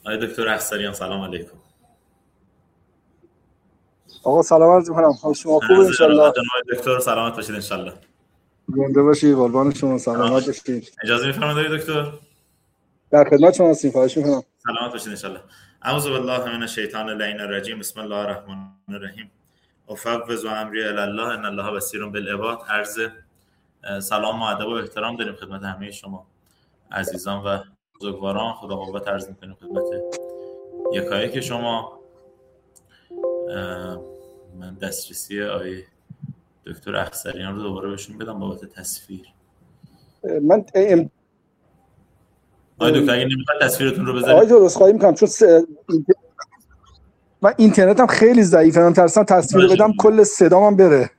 آقای دکتر اخضریان سلام علیکم. آقا سلام عرض می‌کنم. حال شما خوبه ان شاء الله؟ جناب دکتر سلامت باشید ان شاء الله. زنده باشید، قربان شما، سلامت باشید. اجازه می‌فرمایید آقای دکتر؟ در خدمت شما هستیم، خواهش می‌کنم. سلامت باشید ان شاء الله. اعوذ بالله من الشیطان اللعین الرجیم. بسم الله الرحمن الرحیم. افوض امری الی الله ان الله بصیر بالعباد. عرض سلام و ادب و احترام داریم خدمت همه شما عزیزان و بزرگواران. خدا قوت عرض می‌کنیم خدمت یکایک شما. من دسترسی آقای دکتر اخضریان رو دوباره بهشون بدم بابت تصویر. من آقای دکتر اگه نمیخواد تصویرتون رو بذارید. آقای درست خواهی می‌کنم چون من اینترنتم خیلی ضعیفه، من ترسم تصویر بدم کل صدامم بره.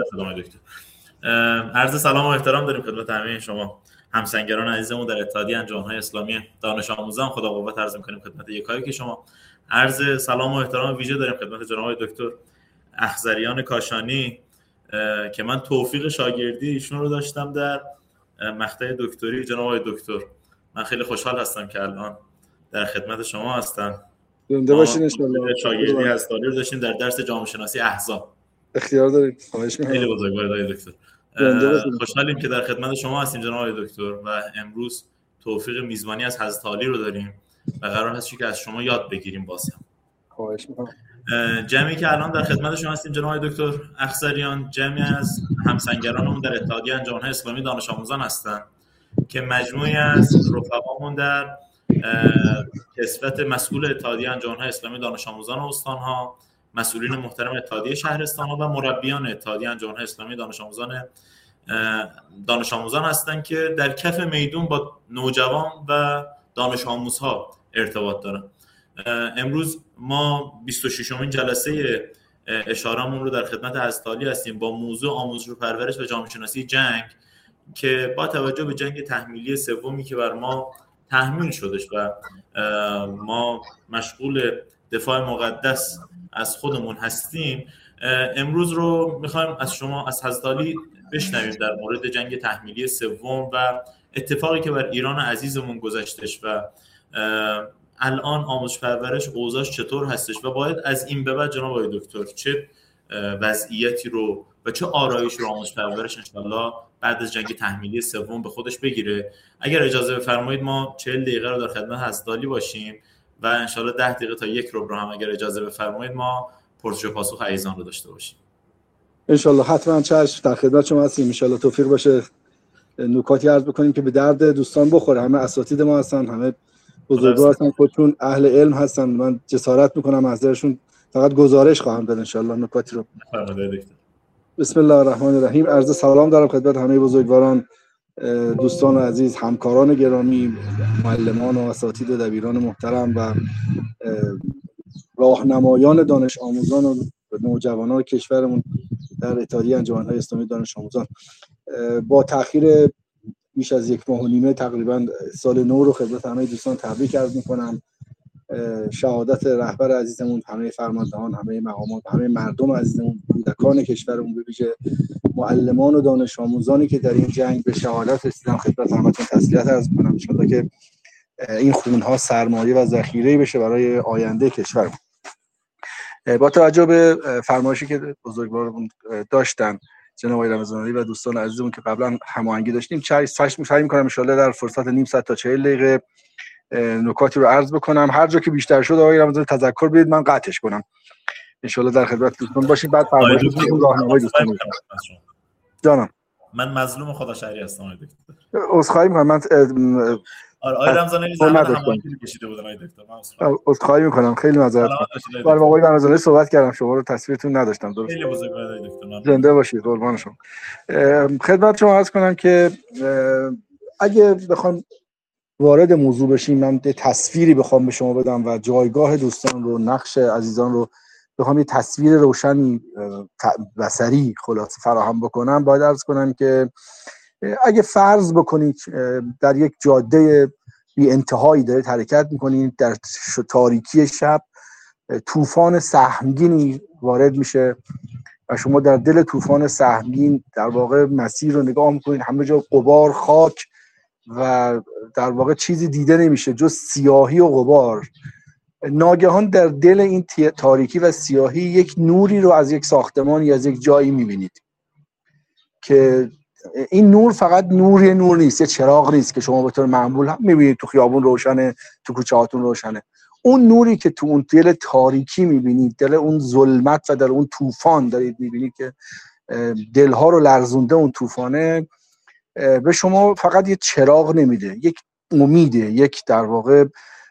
عرض سلام و احترام داریم خدمت همه شما همسنگران عزیزمون در اتحادیه انجمن‌های اسلامی دانش آموزان. خدا قوت عرض می‌کنیم خدمت یکایک شما. عرض سلام و احترام ویژه داریم خدمت جناب دکتر اخضریان کاشانی که من توفیق شاگردی ایشون رو داشتم در مقطع دکتری. جناب دکتر من خیلی خوشحال هستم که الان در خدمت شما هستم. زنده باشین ان شاء الله. شاگردی هستاری رو داشتیم در درس جامعه شناسی احزاب. اختیار دارید. خواهش می‌کنم. خیلی بزرگوار دکتر. خوشحالیم که در خدمت شما هستیم جناب دکتر و امروز توفیق میزبانی از حضرت عالی رو داریم و قرار هست که از شما یاد بگیریم باز هم. خواهش می‌کنم. جمعی که الان در خدمت شما هستیم جناب دکتر اخضریان جمعی از همسنگرانمون در اتحادیه انجمن‌های اسلامی دانش آموزان هستند که مجموعی از رفقامون در کسوت مسئول اتحادیه انجمن‌های اسلامی دانش آموزان و استان‌ها، مسئولین محترم اتحادیه شهرستان‌ها و مربیان اتحادیه انجمن‌های اسلامی دانش آموزان هستند که در کف میدون با نوجوان و دانش آموزها ارتباط دارن. امروز ما 26مین جلسه اشاره‌مون رو در خدمت حضرت عالی هستیم با موضوع آموزش و پرورش و جامعه شناسی جنگ که با توجه به جنگ تحمیلی سومی که بر ما تحمیل شدش و ما مشغول دفاع مقدس از خودمون هستیم، امروز رو میخوایم از شما از حضرت عالی بشنویم در مورد جنگ تحمیلی سوم و اتفاقی که بر ایران عزیزمون گذشتش و الان آموزش پرورش اوضاعش چطور هستش و باید از این به بعد جناب آقای دکتر چه وضعیتی رو و چه آرایش رو آموزش پرورش انشالله بعد از جنگ تحمیلی سوم به خودش بگیره. اگر اجازه بفرمایید ما 40 دقیقه رو در خدمت حضرت عالی باشیم و انشالله 10 دقیقه تا 1 ربع هم اگر اجازه بفرمایید ما پرسش و پاسخ عزیزان رو داشته باشیم. انشالله حتما چشم، در خدمت شما هستیم. انشالله توفیق باشه نکاتی عرض بکنیم که به درد دوستان بخوره. همه اساتید ما هستن، همه بزرگوار هستن، خودشون اهل علم هستن. من جسارت میکنم از درشون فقط گزارش خواهم داد انشالله نکاتی رو. بسم الله الرحمن الرحیم. عرض سلام دارم خدمت همه بزرگواران، دوستان عزیز، همکاران گرامی، معلمان و اساتید و دبیران محترم و راهنمایان دانش آموزان و نوجوانان کشورمون در اتحادیه انجمن‌های اسلامی دانش آموزان. با تأخیر بیش از 1.5 ماه تقریبا سال نو رو خدمت همه دوستان تبریک عرض می‌کنم. شهادت رهبر عزیزمون، همه فرماندهان، همه مقامات، همه مردم عزیزمون، کودکان کشورمون، به ویژه معلمان و دانش آموزانی که در این جنگ به شهادت رسیدن خدمت همتون تسلیت عرض می‌کنم. ان شاءالله که این خون‌ها سرمایه و ذخیره‌ای بشه برای آینده کشورمون. با توجه به فرمایشی که بزرگوارمون داشتن جناب آقای رمضانی و دوستان عزیزمون که قبلا هماهنگی داشتیم، سعی می‌کنم ان شاءالله در فرصت نیم ساعت تا 40 دقیقه نکاتی رو عرض بکنم. هر جا که بیشتر شد آقای رمضانی تذکر بدید من قطعش کنم. ان شاءالله در خدمت دوستان باشیم. بعد فرمایشتون راهنمای دوستان می‌کنم. جانم من مظلوم خدا شهری هستم آقای دکتر. عذرخواهی می‌کنم. من آقای رمضانی زحمت هماهنگی کشیده بودن آقای دکتر. من عذرخواهی می‌کنم، خیلی معذرت می‌خوام. با آقای رمضانی صحبت کردم، شما رو تصویرتون نداشتم. درست. خیلی بزرگوار دکتر. زنده باشید، قربان شما. خدمت شما عرض کنم که اگه بخوام وارد موضوع بشیم، من یه تصویری بخوام به شما بدم و جایگاه دوستان رو، نقش عزیزان رو بخوام یه تصویر روشنی بصری خلاصه فراهم بکنم، باید عرض کنم که اگه فرض بکنید در یک جاده بی انتهایی دارید حرکت میکنید، در تاریکی شب طوفان سهمگینی وارد میشه و شما در دل طوفان سهمگین در واقع مسیر رو نگاه میکنید، همه جا غبار، خاک و در واقع چیزی دیده نمیشه جز سیاهی و غبار ناگهان در دل این تاریکی و سیاهی یک نوری رو از یک ساختمان یا از یک جایی میبینید که این نور فقط نور نیست، یه چراغ نیست که شما به طور معمول هم میبینید تو خیابون روشنه، تو کوچه هاتون روشنه. اون نوری که تو اون دل تاریکی میبینید، دل اون ظلمت و در اون طوفان دارید میبینید که دلها رو لرزونده اون طوفانه، به شما فقط یه چراغ نمیده، یک امیده، یک در واقع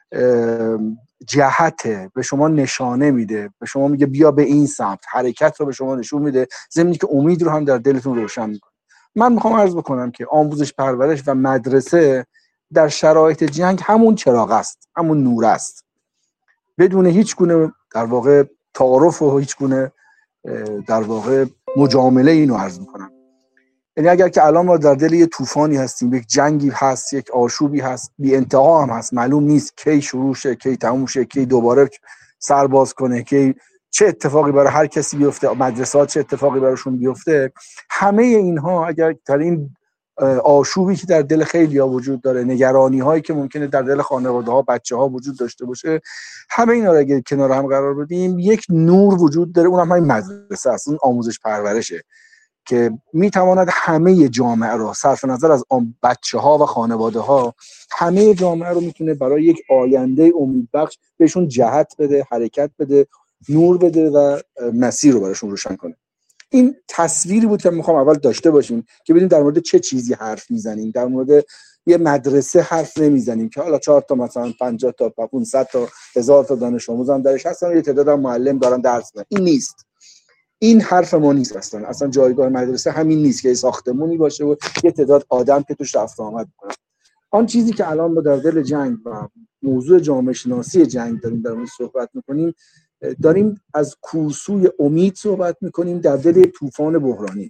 جهته، به شما نشانه میده، به شما میگه بیا به این سمت، حرکت رو به شما نشون میده، ضمنی که امید رو هم در دلتون روشن میکنه. من میخوام عرض بکنم که آموزش پرورش و مدرسه در شرایط جنگ همون چراغ است، همون نور است، بدون هیچ گونه در واقع تعارف و هیچ گونه در واقع مجامله. اینو عرض میکنم، یعنی اگر که الان ما در دل یه طوفانی هستیم، یک جنگی هست، یک آشوبی هست، بی انتها هم هست، معلوم نیست کی شروع شه، کی تموم شه، کی دوباره سر باز کنه، کی چه اتفاقی برای هر کسی بیفته، مدرسات چه اتفاقی براشون بیفته. همه اینها اگر در این آشوبی که در دل خیلی‌ها وجود داره، نگرانی‌هایی که ممکنه در دل خانواده‌ها، بچه‌ها وجود داشته باشه، همه اینا رو اگر کنار هم قرار بدیم، یک نور وجود داره، اونم همین مدرسه است، اون آموزش پرورشه که میتواند همه جامعه رو، صرف نظر از بچه‌ها و خانواده‌ها، همه جامعه رو میتونه برای یک آینده امیدبخش بهشون جهت بده، حرکت بده، نور بده و مسیر رو براشون روشن کنه. این تصویری بود که میخوام اول داشته باشیم که ببینیم در مورد چه چیزی حرف میزنیم. در مورد یه مدرسه حرف نمیزنیم که حالا 4 تا مثلا 50 تا 500 تا 1000 تا دانش آموز هم درش هستن و یه تعداد معلم دارن درس میدن. این نیست، این حرف ما نیست. اصلا جایگاه مدرسه همین نیست که ساختمونی باشه و یه تعداد آدم که توش رفت آمد میکنن. آن چیزی که الان ما در دل جنگ و موضوع جامعه شناسی جنگ داریم در اون صحبت میکنیم، داریم از کورسوی امید صحبت میکنیم در دل طوفان بحرانی.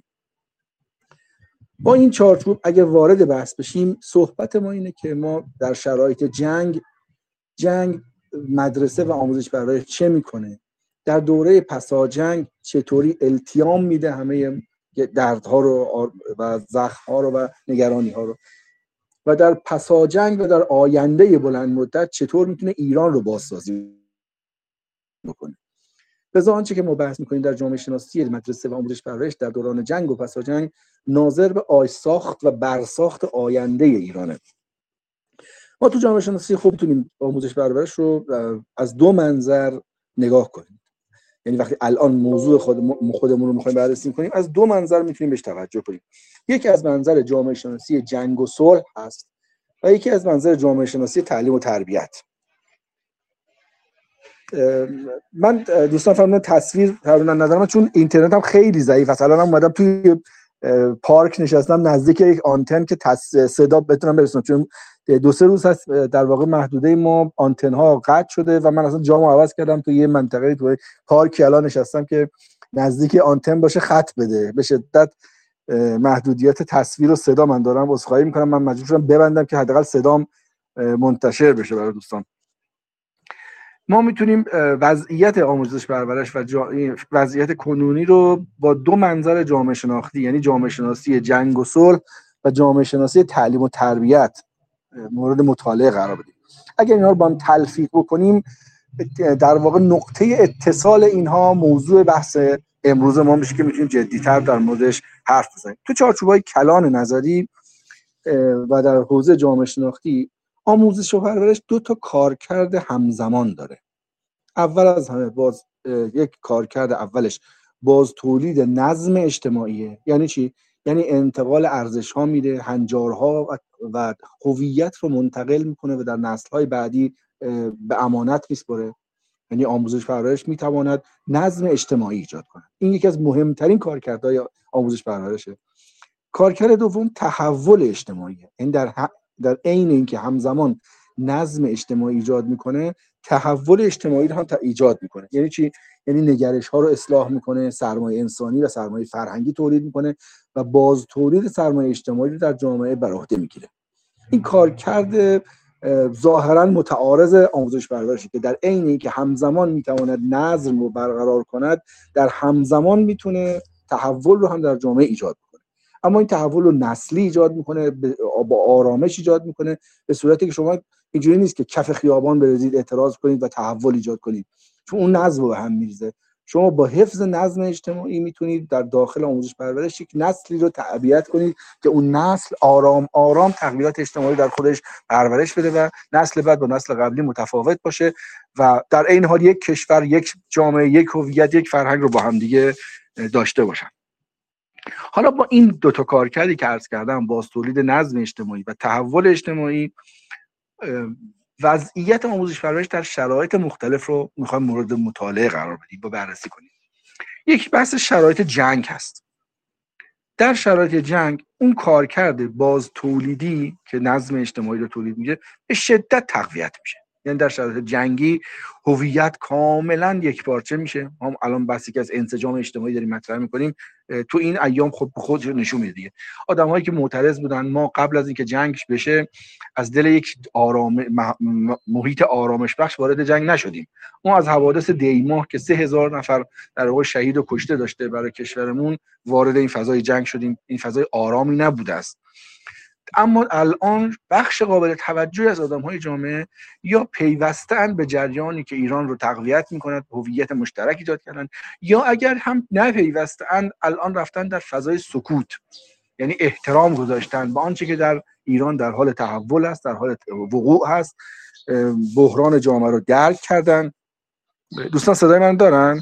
با این چارچوب اگه وارد بحث بشیم، صحبت ما اینه که ما در شرایط جنگ مدرسه و آموزش پرورش چه میکنه، در دوره پساجنگ چطوری التیام میده همه دردها رو و زخم‌ها رو و نگرانی‌ها رو، و در پساجنگ و در آینده بلند مدت چطور میتونه ایران رو بازسازی بکنه. لذا آنچه که ما بحث میکنیم در جامعه شناسی مدرسه و آموزش پرورش در دوران جنگ و پساجنگ ناظر به ساخت و برساخت آینده ایرانه. ما تو جامعه شناسی خوب میتونیم آموزش پرورش رو از 2 منظر نگاه کنیم. یعنی وقتی الان موضوع خودمون رو میخوایم بررسی کنیم، از 2 منظر میتونیم بهش توجه کنیم. یکی از منظر جامعه شناسی جنگ و صلح هست و یکی از منظر جامعه شناسی تعلیم و تربیت. من دوستان فرمودن تصویر تقریبا ندارم چون اینترنت هم خیلی ضعیف است. الان اومدم توی پارک نشستم نزدیک یک آنتن که صدا بتونم برسونم، چون 2-3 روز هست در واقع محدوده ما آنتن ها قطع شده و من اصلا جامو عوض کردم تو یه منطقه تو پارک الان نشستم که نزدیک آنتن باشه خط بده. به شدت محدودیت تصویر و صدا من دارم، عذرخواهی میکنم. من مجبور شدم ببندم که حداقل صدام منتشر بشه برای دوستان. ما میتونیم وضعیت آموزش پرورش و وضعیت کنونی رو با 2 منظر جامعه شناختی، یعنی جامعه شناسی جنگ و صلح و جامعه شناسی تعلیم و تربیت مورد مطالعه قرار بدیم. اگر اینا رو با هم تلفیق بکنیم، در واقع نقطه اتصال اینها موضوع بحث امروز ما میشه که میتونیم جدی‌تر در موردش حرف بزنیم. تو چارچوب‌های کلان نظری و در حوزه جامعه شناختی، آموزش و پرورش 2 تا کارکرد همزمان داره. اول از همه یک کارکرد اولش باز تولید نظم اجتماعیه. یعنی چی؟ یعنی انتقال ارزش‌ها میده، هنجارها و هویت رو منتقل میکنه و در نسل‌های بعدی به امانت میسپره. یعنی آموزش پرورش میتواند نظم اجتماعی ایجاد کنه. این یکی از مهمترین کارکردهای آموزش پرورشه. کارکرد دوم تحول اجتماعیه. این در عین اینکه همزمان نظم اجتماعی ایجاد میکنه، تحول اجتماعی رو هم ایجاد میکنه. یعنی چی؟ یعنی نگرش ها رو اصلاح میکنه، سرمایه انسانی و سرمایه فرهنگی تولید میکنه و باز تولید سرمایه اجتماعی رو در جامعه بر عهده میگیره. این کارکرد ظاهرا متعارض آموزش پرورشی که در عین اینکه همزمان میتواند نظم رو برقرار کند، در همزمان میتونه تحول رو هم در جامعه ایجاد کنه. اما این تحول رو نسلی ایجاد میکنه، با آرامش ایجاد میکنه، به صورتی که شما اینجوری نیست که کف خیابان بریزید اعتراض کنید و تحول ایجاد کنید، چون اون نظم رو به هم میریزه. شما با حفظ نظم اجتماعی میتونید در داخل آموزش پرورش یک نسلی رو تربیت کنید که اون نسل آرام آرام تغییرات اجتماعی در خودش پرورش بده و نسل بعد با نسل قبلی متفاوت باشه و در این حال یک کشور، یک جامعه، یک هویت، یک فرهنگ رو با هم دیگه داشته باشن. حالا با این دو تا کارکردی که عرض کردم، باز تولید نظم اجتماعی و تحول اجتماعی، وضعیت آموزش پرورش در شرایط مختلف رو میخوایم مورد مطالعه قرار بدیم و بررسی کنیم. یک بحث شرایط جنگ هست. در شرایط جنگ اون کارکرد باز تولیدی که نظم اجتماعی رو تولید میشه به شدت تقویت میشه. یعنی در شرایط جنگی هویت کاملا یکپارچه میشه. ما الان بحثی که از انسجام اجتماعی داریم مطرح میکنیم تو این ایام خود نشون میده دیگه. آدمایی که معترض بودن ما قبل از اینکه جنگ بشه از دل یک محیط آرامش بخش وارد جنگ نشدیم. ما از حوادث دیماه که 3000 نفر در واقع شهید و کشته داشته برای کشورمون وارد این فضای جنگ شدیم. این فضای آرامی نبوده است. اما الان بخش قابل توجهی از آدم‌های جامعه یا پیوسته‌اند به جریانی که ایران رو تقویت می‌کند، هویت مشترک ایجاد کردن، یا اگر هم نه پیوسته‌اند الان رفتن در فضای سکوت، یعنی احترام گذاشتن به آنچه که در ایران در حال تحول است، در حال وقوع هست، بحران جامعه رو درک کردن. دوستان صدای من دارن؟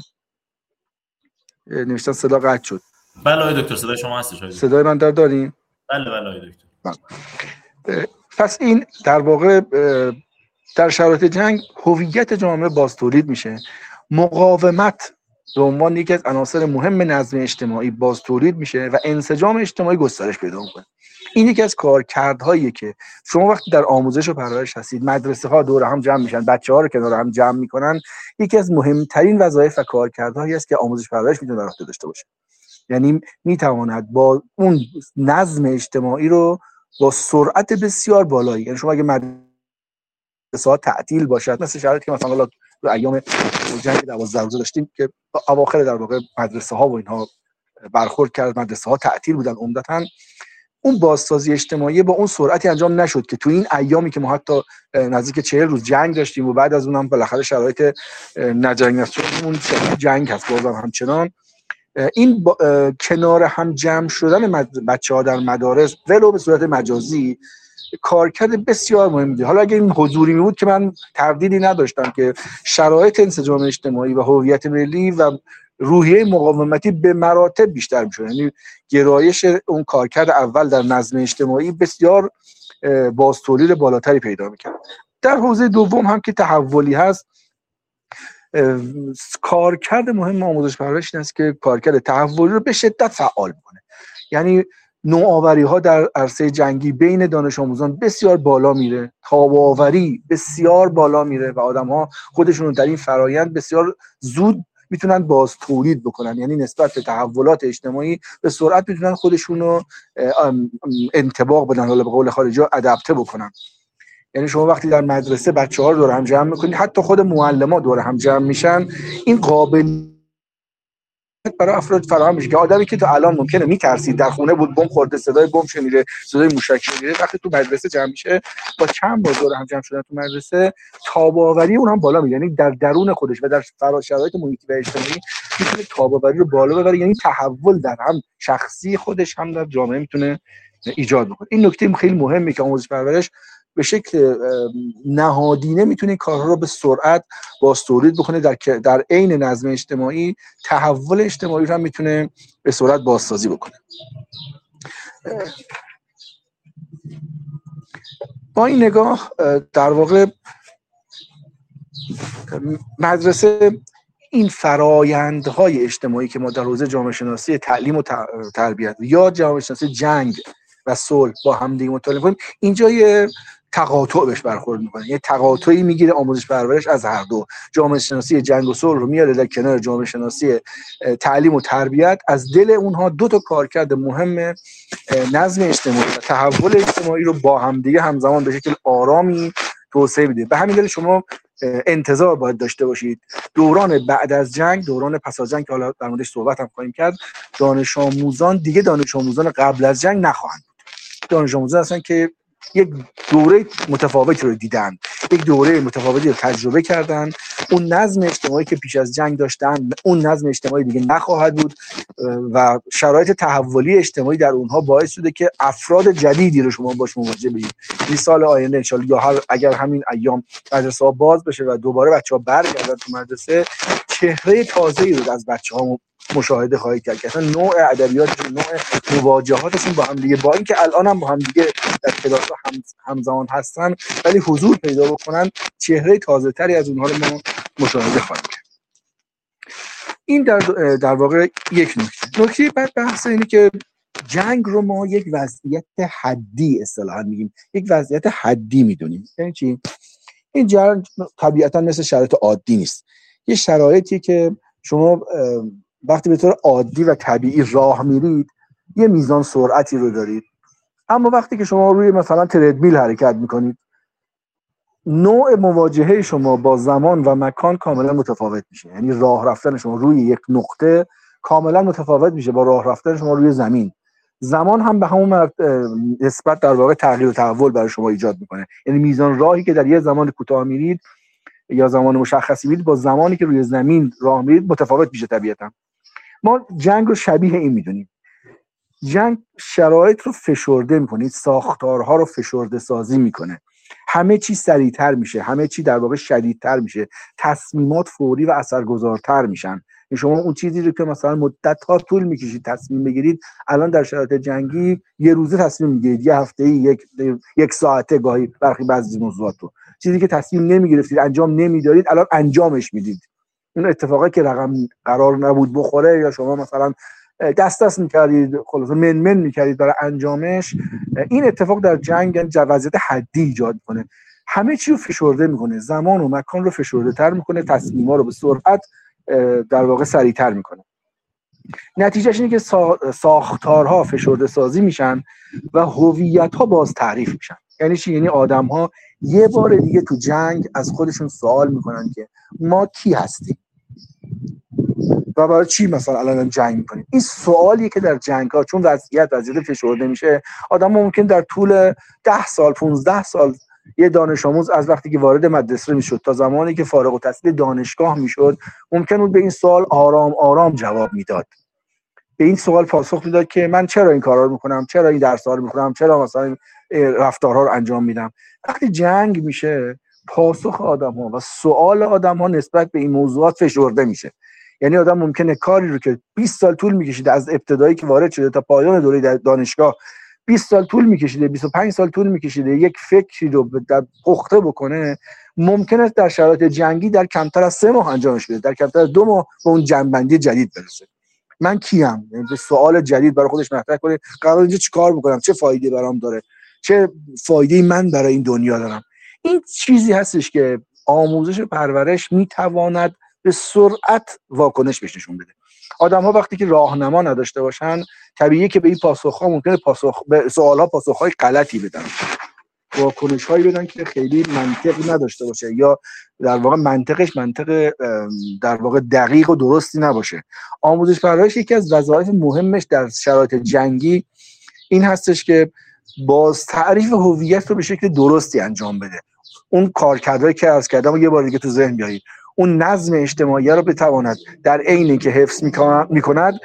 نوشتن صدا قطع شد. بله آقای دکتر صدای شما هستش. صدای من دارین؟ بله آقای دکتر. پس این در واقع در شرایط جنگ هویت جامعه باز تولید میشه. مقاومت به عنوان یکی از عناصر مهم نظم اجتماعی باز تولید میشه و انسجام اجتماعی گسترش پیدا میکنه. این یکی از کارکردهاییه که شما وقتی در آموزش و پرورش هستید، مدرسه ها دور هم جمع میشن، بچه‌ها رو کنار هم جمع میکنن، یکی از مهمترین وظایف و کارکردهایی است که آموزش پرورش میتونه در عهده داشته باشه. یعنی میتواند با اون نظم اجتماعی رو با سرعت بسیار بالایی، یعنی شما اگه مدرسه‌ها تعطیل باشد، مثل شرایطی که مثلا تو ایام جنگ 12 روزه داشتیم که اواخر در واقع مدرسه‌ها و اینها برخورد کرد، مدرسه‌ها تعطیل بودن عمدتاً، اون بازسازی اجتماعی با اون سرعتی انجام نشد که تو این ایامی که ما حتی نزدیک 40 روز جنگ داشتیم و بعد از اونم بالاخره شرایط نجنگ است، اون جنگ هست بازم همچنان. این کنار هم جمع شدن بچه‌ها در مدارس ولو به صورت مجازی کارکرد بسیار مهمی. حالا اگه این حضوری بود که من تردیدی نداشتم که شرایط انسجام اجتماعی و هویت ملی و روحیه مقاومتی به مراتب بیشتر میشه. یعنی گرایش اون کارکرد اول در نظم اجتماعی بسیار باز تولید بالاتری پیدا میکنه. در حوزه دوم هم که تحولی هست، کارکرد مهم آموزش پرورش این است که کارکرد تحولی رو به شدت فعال کنه. یعنی نوآوری‌ها در عرصه جنگی بین دانش آموزان بسیار بالا میره، تاب‌آوری بسیار بالا میره و آدم‌ها خودشون رو در این فرایند بسیار زود میتونن باز تولید بکنن. یعنی نسبت به تحولات اجتماعی به سرعت میتونن خودشون رو انطباق بدن، حالا به قول خارجی‌ها ادپته بکنن. یعنی شما وقتی در مدرسه بچه‌ها رو دور هم جمع می‌کنید، حتی خود معلم‌ها دور هم جمع میشن، این قابل برای افراد فراهم میشه که آدمی که تو الان ممکنه میترسید، در خونه بود بمب خورده، صدای بمب شنیده، صدای موشک شنیده، وقتی تو مدرسه جمع میشه با چند بار دور هم جمع شدن تو مدرسه، تاب‌آوری اون هم بالا میره. یعنی در درون خودش و در شرایط محیطی و اجتماعی میتونه تاب‌آوری رو بالا ببره. یعنی تحول در هم شخصی خودش هم در جامعه میتونه ایجاد بکنه. این نکته خیلی مهمه که آموزش پرورش به شکل نهادینه میتونه این کارها رو به سرعت باز تولید بکنه، در عین نظم اجتماعی تحول اجتماعی رو هم میتونه به سرعت بازسازی بکنه. با این نگاه در واقع مدرسه این فرایندهای اجتماعی که ما در حوزه جامعه شناسی تعلیم و تربیت یا جامعه شناسی جنگ و صلح با هم دیگه مطالعه کنیم، اینجا یه تقاطع بهش برخورد میکنه. یه تقاطعی میگیره آموزش پرورش از هر دو. جامعه شناسی جنگ و صلح رو میاره در کنار جامعه شناسی تعلیم و تربیت. از دل اونها دو تا کارکرد مهم نظم اجتماعی و تحول اجتماعی رو با هم دیگه همزمان به شکل آرامی توسعه میده. به همین دلیل شما انتظار باید داشته باشید. دوران بعد از جنگ، دوران پس از جنگ که حالا در موردش صحبت هم خواهیم کرد، دانش آموزان دیگه دانش آموزان قبل از جنگ نخواهند بود. دانش آموزان هستن که یک دوره متفاوتی رو دیدن، یک دوره متفاوتی رو تجربه کردن. اون نظم اجتماعی که پیش از جنگ داشتن، اون نظم اجتماعی دیگه نخواهد بود و شرایط تحولی اجتماعی در اونها باعث شده که افراد جدیدی رو شما باش مواجه بشید. این سال آینده ان شاءالله یا اگر همین ایام مدرسه‌ها باز بشه و دوباره بچه‌ها برگردن تو مدرسه، چهره تازه‌ای رو از بچه‌ها مشاهده خواهید کرد که اصلا نوع ادبیاتشون، نوع مواجهاتشون با هم دیگه، با اینکه الان هم با هم دیگه در کلاس‌ها همزمان هستن، ولی حضور پیدا بکنن، چهره تازه‌تری از اونها رو ما مشاهده خواهیم کرد. این در واقع یک نکته. بعد بحث اینه که جنگ رو ما یک وضعیت حدی اصطلاحاً میگیم، یک وضعیت حدی میدونیم. یعنی چی؟ این جنگ طبیعتاً مثل شرایط عادی نیست. یه شرایطی که شما وقتی به طور عادی و طبیعی راه میرید یه میزان سرعتی رو دارید، اما وقتی که شما روی مثلا تردمیل حرکت میکنید، نوع مواجهه شما با زمان و مکان کاملا متفاوت میشه. یعنی راه رفتن شما روی یک نقطه کاملا متفاوت میشه با راه رفتن شما روی زمین. زمان هم به همون نسبت در واقع تغییر و تحول برای شما ایجاد میکنه. یعنی میزان راهی که در یه زمان کوتاه میرید یا زمان مشخصی میرید با زمانی که روی زمین راه میرید متفاوت میشه طبیعتا. ما جنگ رو شبیه این میدونیم. جنگ شرایط رو فشرده میکنه، ساختارها رو فشرده سازی میکنه، همه چی سریعتر میشه، همه چی در واقع شدیدتر میشه، تصمیمات فوری و اثرگذارتر میشن. شما اون چیزی رو که مثلا مدت‌ها طول میکشید تصمیم بگیرید، الان در شرایط جنگی یه روزه تصمیم میگیرید، یه هفته‌ای، یک ساعته گاهی برخی بعضی موضوعات رو. چیزی که تصمیم نمیگرفتید، انجام نمیدارید، الان انجامش میدید. این اتفاقی که رقم قرار نبود بخوره یا شما مثلا دست میکردید، خلاصه من میکردید برای انجامش، این اتفاق در جنگ وضعیت حدی ایجاد میکنه. همه چی رو فشرده میکنه، زمان و مکان رو فشرده تر میکنه، تصمیم‌ها رو به سرعت در واقع سریعتر میکنه. نتیجهش اینه که ساختارها فشرده سازی میشن و هویت‌ها باز تعریف میشن. یعنی چی؟ یعنی آدم‌ها یه بار دیگه تو جنگ از خودشون سوال میکنن که ما کی هستیم و برای چی مثلا الان جنگ میکنیم. این سوالیه که در جنگ‌ها چون وضعیت فشرده میشه، آدم‌ها ممکن در طول 10 سال 15 سال یه دانش آموز از وقتی که وارد مدرسه میشد تا زمانی که فارغ التحصیل دانشگاه میشد، ممکن بود به این سوال آرام آرام جواب میداد. به این سوال پاسخ میداد که من چرا این کارا رو میکنم، چرا این درس‌ها رو میخونم، چرا مثلا رفتارها رو انجام میدم. وقتی جنگ میشه، پاسخ آدم‌ها و سوال آدم‌ها نسبت به این موضوعات فشرده میشه. یعنی آدم ممکنه کاری رو که 20 سال طول میکشیده از ابتدایی که وارد شده تا پایان دوره دانشگاه 20 سال طول میکشیده، 25 سال طول میکشیده یک فکری رو پخته بکنه، ممکنه در شرایط جنگی در کمتر از 3 ماه انجامش بده، در کمتر از 2 ماه به اون جنبندی جدید برسه. من کیم؟ یعنی سوال جدید برای خودش مطرح کنه، قرار اینجا چیکار بکنم، چه فایده برام داره، چه فایده‌ای من برای این دنیا دارم. این چیزی هستش که آموزش و پرورش میتواند به سرعت واکنش بهش نشون بده. آدم‌ها وقتی که راهنما نداشته باشن، طبیعیه که به این پاسخ‌ها ممکنه به سوال‌ها پاسخ‌های غلطی بدن، واکنش‌هایی بدن که خیلی منطقی نداشته باشه یا در واقع منطقش منطق در واقع دقیق و درستی نباشه. آموزش پرورش یکی از وظایف مهمش در شرایط جنگی این هستش که باز تعریف هویت رو به شکل درستی انجام بده. اون کارکردهایی که عرض کردم یه بار دیگه تو ذهن بیارید. اون نظم اجتماعی رو بتواند در عین که حفظ میکند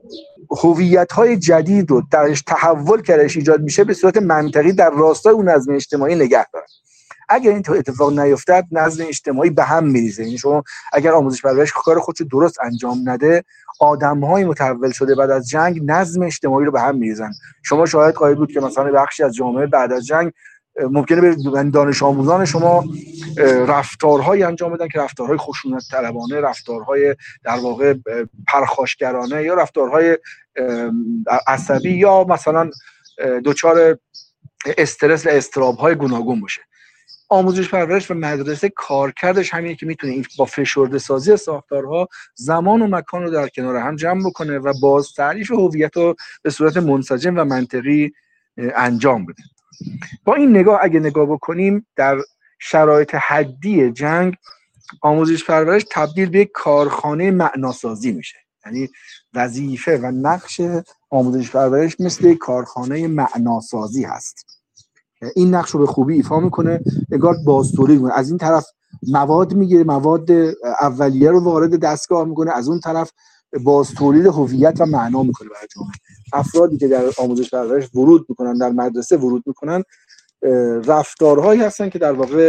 هویت‌های جدید رو درش تحول کردش ایجاد میشه به صورت منطقی در راستای اون نظم اجتماعی نگه داره. اگر این اتفاق نیفتد نظم اجتماعی به هم میریزه. یعنی شما اگر آموزش پرورش کار خودش درست انجام نده، آدم‌های متحول شده بعد از جنگ نظم اجتماعی رو به هم میریزن. شما شاهد خواهید بود که مثلا بخشی از جامعه بعد از جنگ ممکنه به دانش آموزان شما رفتارهایی انجام بدن که رفتارهای خشونت طلبانه، رفتارهای در واقع پرخاشگرانه یا رفتارهای عصبی یا مثلا دچار استرس و اضطراب‌های گوناگون باشه. آموزش پرورش و مدرسه کارکردش همینه که میتونه با فشرده سازی ساختارها زمان و مکان رو در کنار هم جمع بکنه و باز تعریف هویت رو به صورت منسجم و منطقی انجام بده. با این نگاه اگه نگاه بکنیم، در شرایط حدی جنگ آموزش پرورش تبدیل به یک کارخانه معناسازی میشه. یعنی وظیفه و نقش آموزش پرورش مثل یک کارخانه معناسازی هست. این نقش رو به خوبی ایفا میکنه، نگار بازتولید میکنه. از این طرف مواد میگیره، مواد اولیه رو وارد دستگاه میکنه، از اون طرف بازتولید هویت و معنا میکنه برای جامعه. افرادی که در آموزش پرورش ورود میکنن، در مدرسه ورود میکنن، رفتارهایی هستن که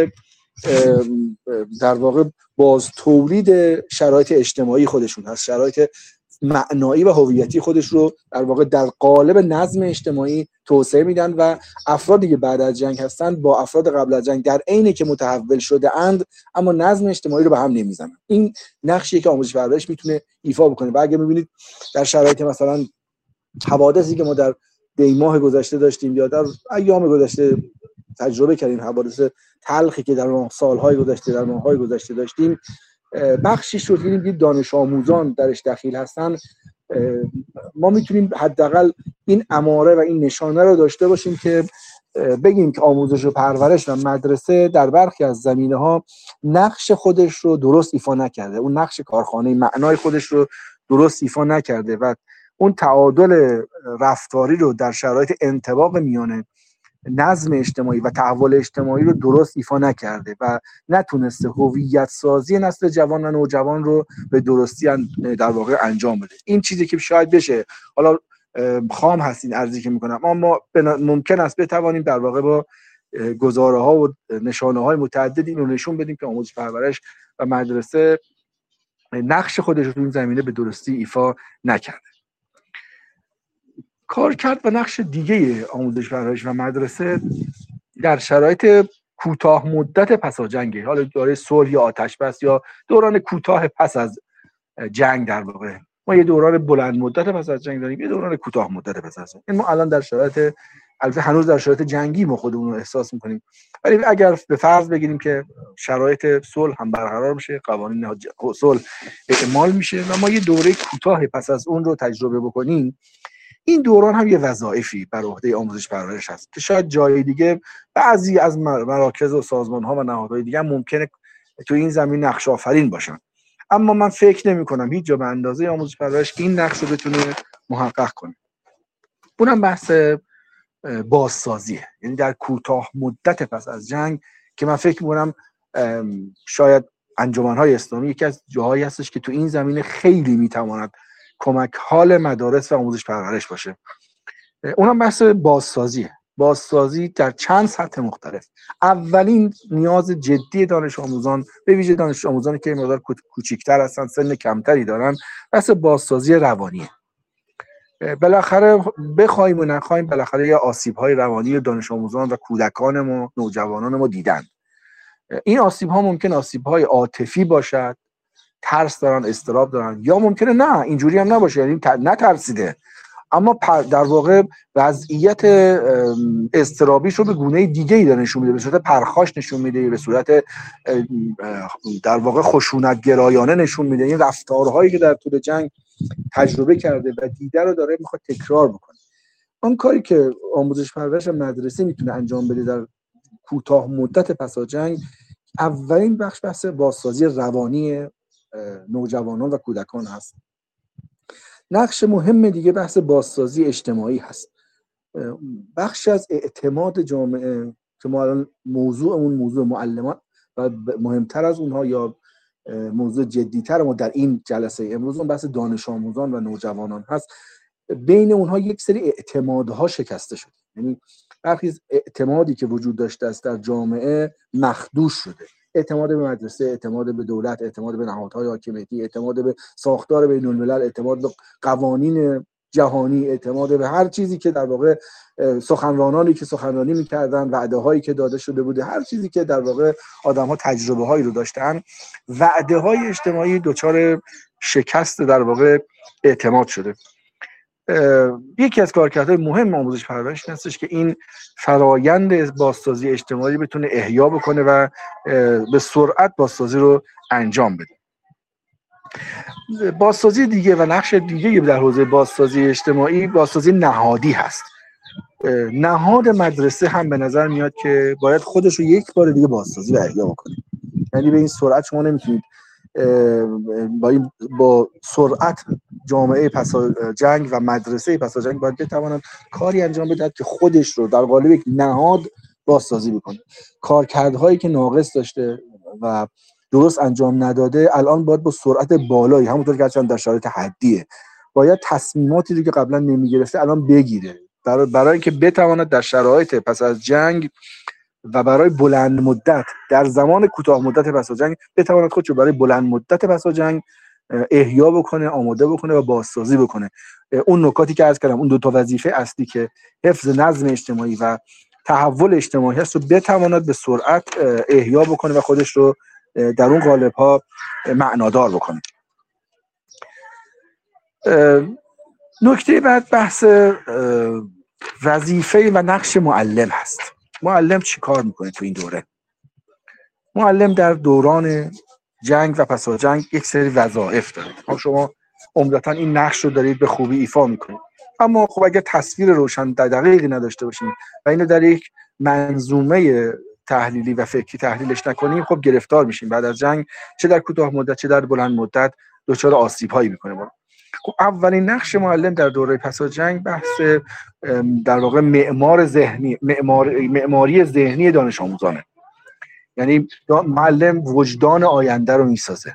در واقع باز تولید شرایط اجتماعی خودشون هست، شرایط معنایی و هویتی خودش رو در واقع در قالب نظم اجتماعی توسعه میدن و افرادی که بعد از جنگ هستن با افراد قبل از جنگ در عینی که متحول شده اند اما نظم اجتماعی رو به هم نمیزنن. این نقشی که آموزش پرورش میتونه ایفا بکنه. و اگه میبینید در شرایط مثلا حوادثی که ما در دیماه گذشته داشتیم یا در ایام گذشته تجربه کردیم، حوادث تلخی که در سالهای گذشته، در ماههای گذشته داشتیم، بخشیش رو دیدیم دانش آموزان درش دخیل هستن. ما میتونیم حداقل این اماره و این نشانه رو داشته باشیم که بگیم که آموزش و پرورش و مدرسه در برخی از زمینه‌ها نقش خودش رو درست ایفا نکرده، اون نقش کارخانه معنای خودش رو درست ایفا نکرده و اون تعادل رفتاری رو در شرایط انطباق میان نظم اجتماعی و تحول اجتماعی رو درست ایفا نکرده و نتونسته هویت سازی نسل جوان و نوجوان رو به درستی در واقع انجام بده. این چیزی که شاید بشه، حالا خام هستین ارزی که میکنم، اما ممکن است بتوانیم در واقع با گزاره ها و نشانه های متعددی رو نشون بدیم که آموزش پرورش و مدرسه نقش خودش رو تو این زمینه به درستی ایفا نکرده. کارکرد و نقش دیگه آموزش پرورش و مدرسه در شرایط کوتاه مدت پس از جنگ، حالا دوره صلح یا آتش بس یا دوران کوتاه پس از جنگ، در واقع ما یه دوران بلند مدت پس از جنگ داریم، یه دوران کوتاه مدت پس از جنگ. ما الان در شرایط، البته هنوز در شرایط جنگی ما خودمون رو احساس می‌کنیم، ولی اگر به فرض بگیریم که شرایط صلح هم برقرار بشه، قوانین صلح اعمال میشه و ما یه دوره کوتاه پس از اون رو تجربه بکنیم، این دوران هم یه وظایفی بر عهده آموزش پرورش هست که شاید جای دیگه بعضی از مراکز و سازمان‌ها و نهادهای دیگه ممکنه تو این زمین نقش آفرین باشن، اما من فکر نمی‌کنم هیچ جا به اندازه آموزش پرورش این نقش رو بتونه محقق کنه. اونم بحث بازسازیه، یعنی در کوتاه مدت پس از جنگ که من فکر می‌کنم شاید انجمن‌های اسلامی یکی از جاهایی هستش که تو این زمینه خیلی می‌تواند کمک حال مدارس و آموزش پرورش باشه. اونم بحث بازسازی در چند سطح مختلف. اولین نیاز جدی دانش آموزان، به ویژه دانش آموزانی که مقدار کوچیک‌تر هستن، سن کمتری دارن، بحث بازسازی روانیه. بالاخره بخوایم و نخوایم، بالاخره یه آسیب‌های روانی دانش آموزان و کودکان ما، نوجوانان ما دیدن. این آسیب‌ها ممکن آسیب‌های عاطفی باشد، ترس دارن، اضطراب دارن، یا ممکنه نه اینجوری هم نباشه، یعنی نترسیده اما در واقع وضعیت اضطرابیش رو به گونه دیگه‌ای داره نشون میده، به صورت پرخاش نشون میده، به صورت در واقع خشونت گرایانه نشون میده. این رفتارهایی که در طول جنگ تجربه کرده و دیده رو داره میخواد تکرار بکنه. اون کاری که آموزش پرورش مدرسه میتونه انجام بده در کوتاه مدت پس از جنگ، اولین بحث بازسازی روانی نوجوانان و کودکان هست. نقش مهم دیگه بحث بازسازی اجتماعی هست. بخش از اعتماد جامعه که ما الان موضوع معلمان و مهمتر از اونها یا موضوع جدیتر ما در این جلسه امروز اون بحث دانش آموزان و نوجوانان هست، بین اونها یک سری اعتمادها شکسته شده. یعنی برخی اعتمادی که وجود داشته است در جامعه مخدوش شده. اعتماد به مدرسه، اعتماد به دولت، اعتماد به نهادهای حاکمیتی، اعتماد به ساختار بین الملل، اعتماد به قوانین جهانی، اعتماد به هر چیزی که در واقع سخنرانانی که سخنرانی می‌کردن، وعده‌هایی که داده شده بوده، هر چیزی که در واقع آدم‌ها تجربه‌هایی رو داشتن، وعده‌های اجتماعی دچار شکست در واقع اعتماد شده. یکی از کارکردهای مهم آموزش پرورش هستش که این فرایند بازسازی اجتماعی بتونه احیا بکنه و به سرعت بازسازی رو انجام بده. بازسازی دیگه و نقش دیگه در حوزه بازسازی اجتماعی بازسازی نهادی هست. نهاد مدرسه هم به نظر میاد که باید خودش رو یک بار دیگه بازسازی و احیا بکنه. یعنی به این سرعت شما نمیتونید با سرعت جامعه پس از جنگ و مدرسه پس از جنگ باید بتواند کاری انجام بدهد که خودش رو در قالب یک نهاد بازسازی بکنه. کارکردهایی که ناقص داشته و درست انجام نداده الان باید با سرعت بالایی، همونطور که در شرایط حدیه، باید تصمیماتی رو که قبلا نمیگرفته الان بگیره برای اینکه بتواند در شرایط پس از جنگ و برای بلند مدت در زمان کوتاه مدت پس از جنگ بتواند خودشو برای بلند مدت پس از جنگ احیا بکنه، آماده بکنه و بازسازی بکنه. اون نکاتی که عرض کردم، اون دو تا وظیفه اصلی که حفظ نظم اجتماعی و تحول اجتماعی هست رو بتواند به سرعت احیا بکنه و خودش رو در اون قالب‌ها معنادار بکنه. نکته بعد بحث وظیفه و نقش معلم هست. معلم چی کار میکنه تو این دوره؟ معلم در دوران جنگ و پس از جنگ یک سری وظایف داره. شما عمدتاً این نقش رو دارید به خوبی ایفا میکنید، اما خب اگر تصویر روشن دقیقی نداشته باشیم و اینو در یک منظومه تحلیلی و فکری تحلیلش نکنیم، خب گرفتار میشیم بعد از جنگ، چه در کوتاه مدت چه در بلند مدت دچار آسیب‌هایی میکنه. خب اولین نقش معلم در دوره پس از جنگ بحث در واقع معماری ذهنی دانش آموزانه. یعنی معلم وجدان آینده رو میسازه.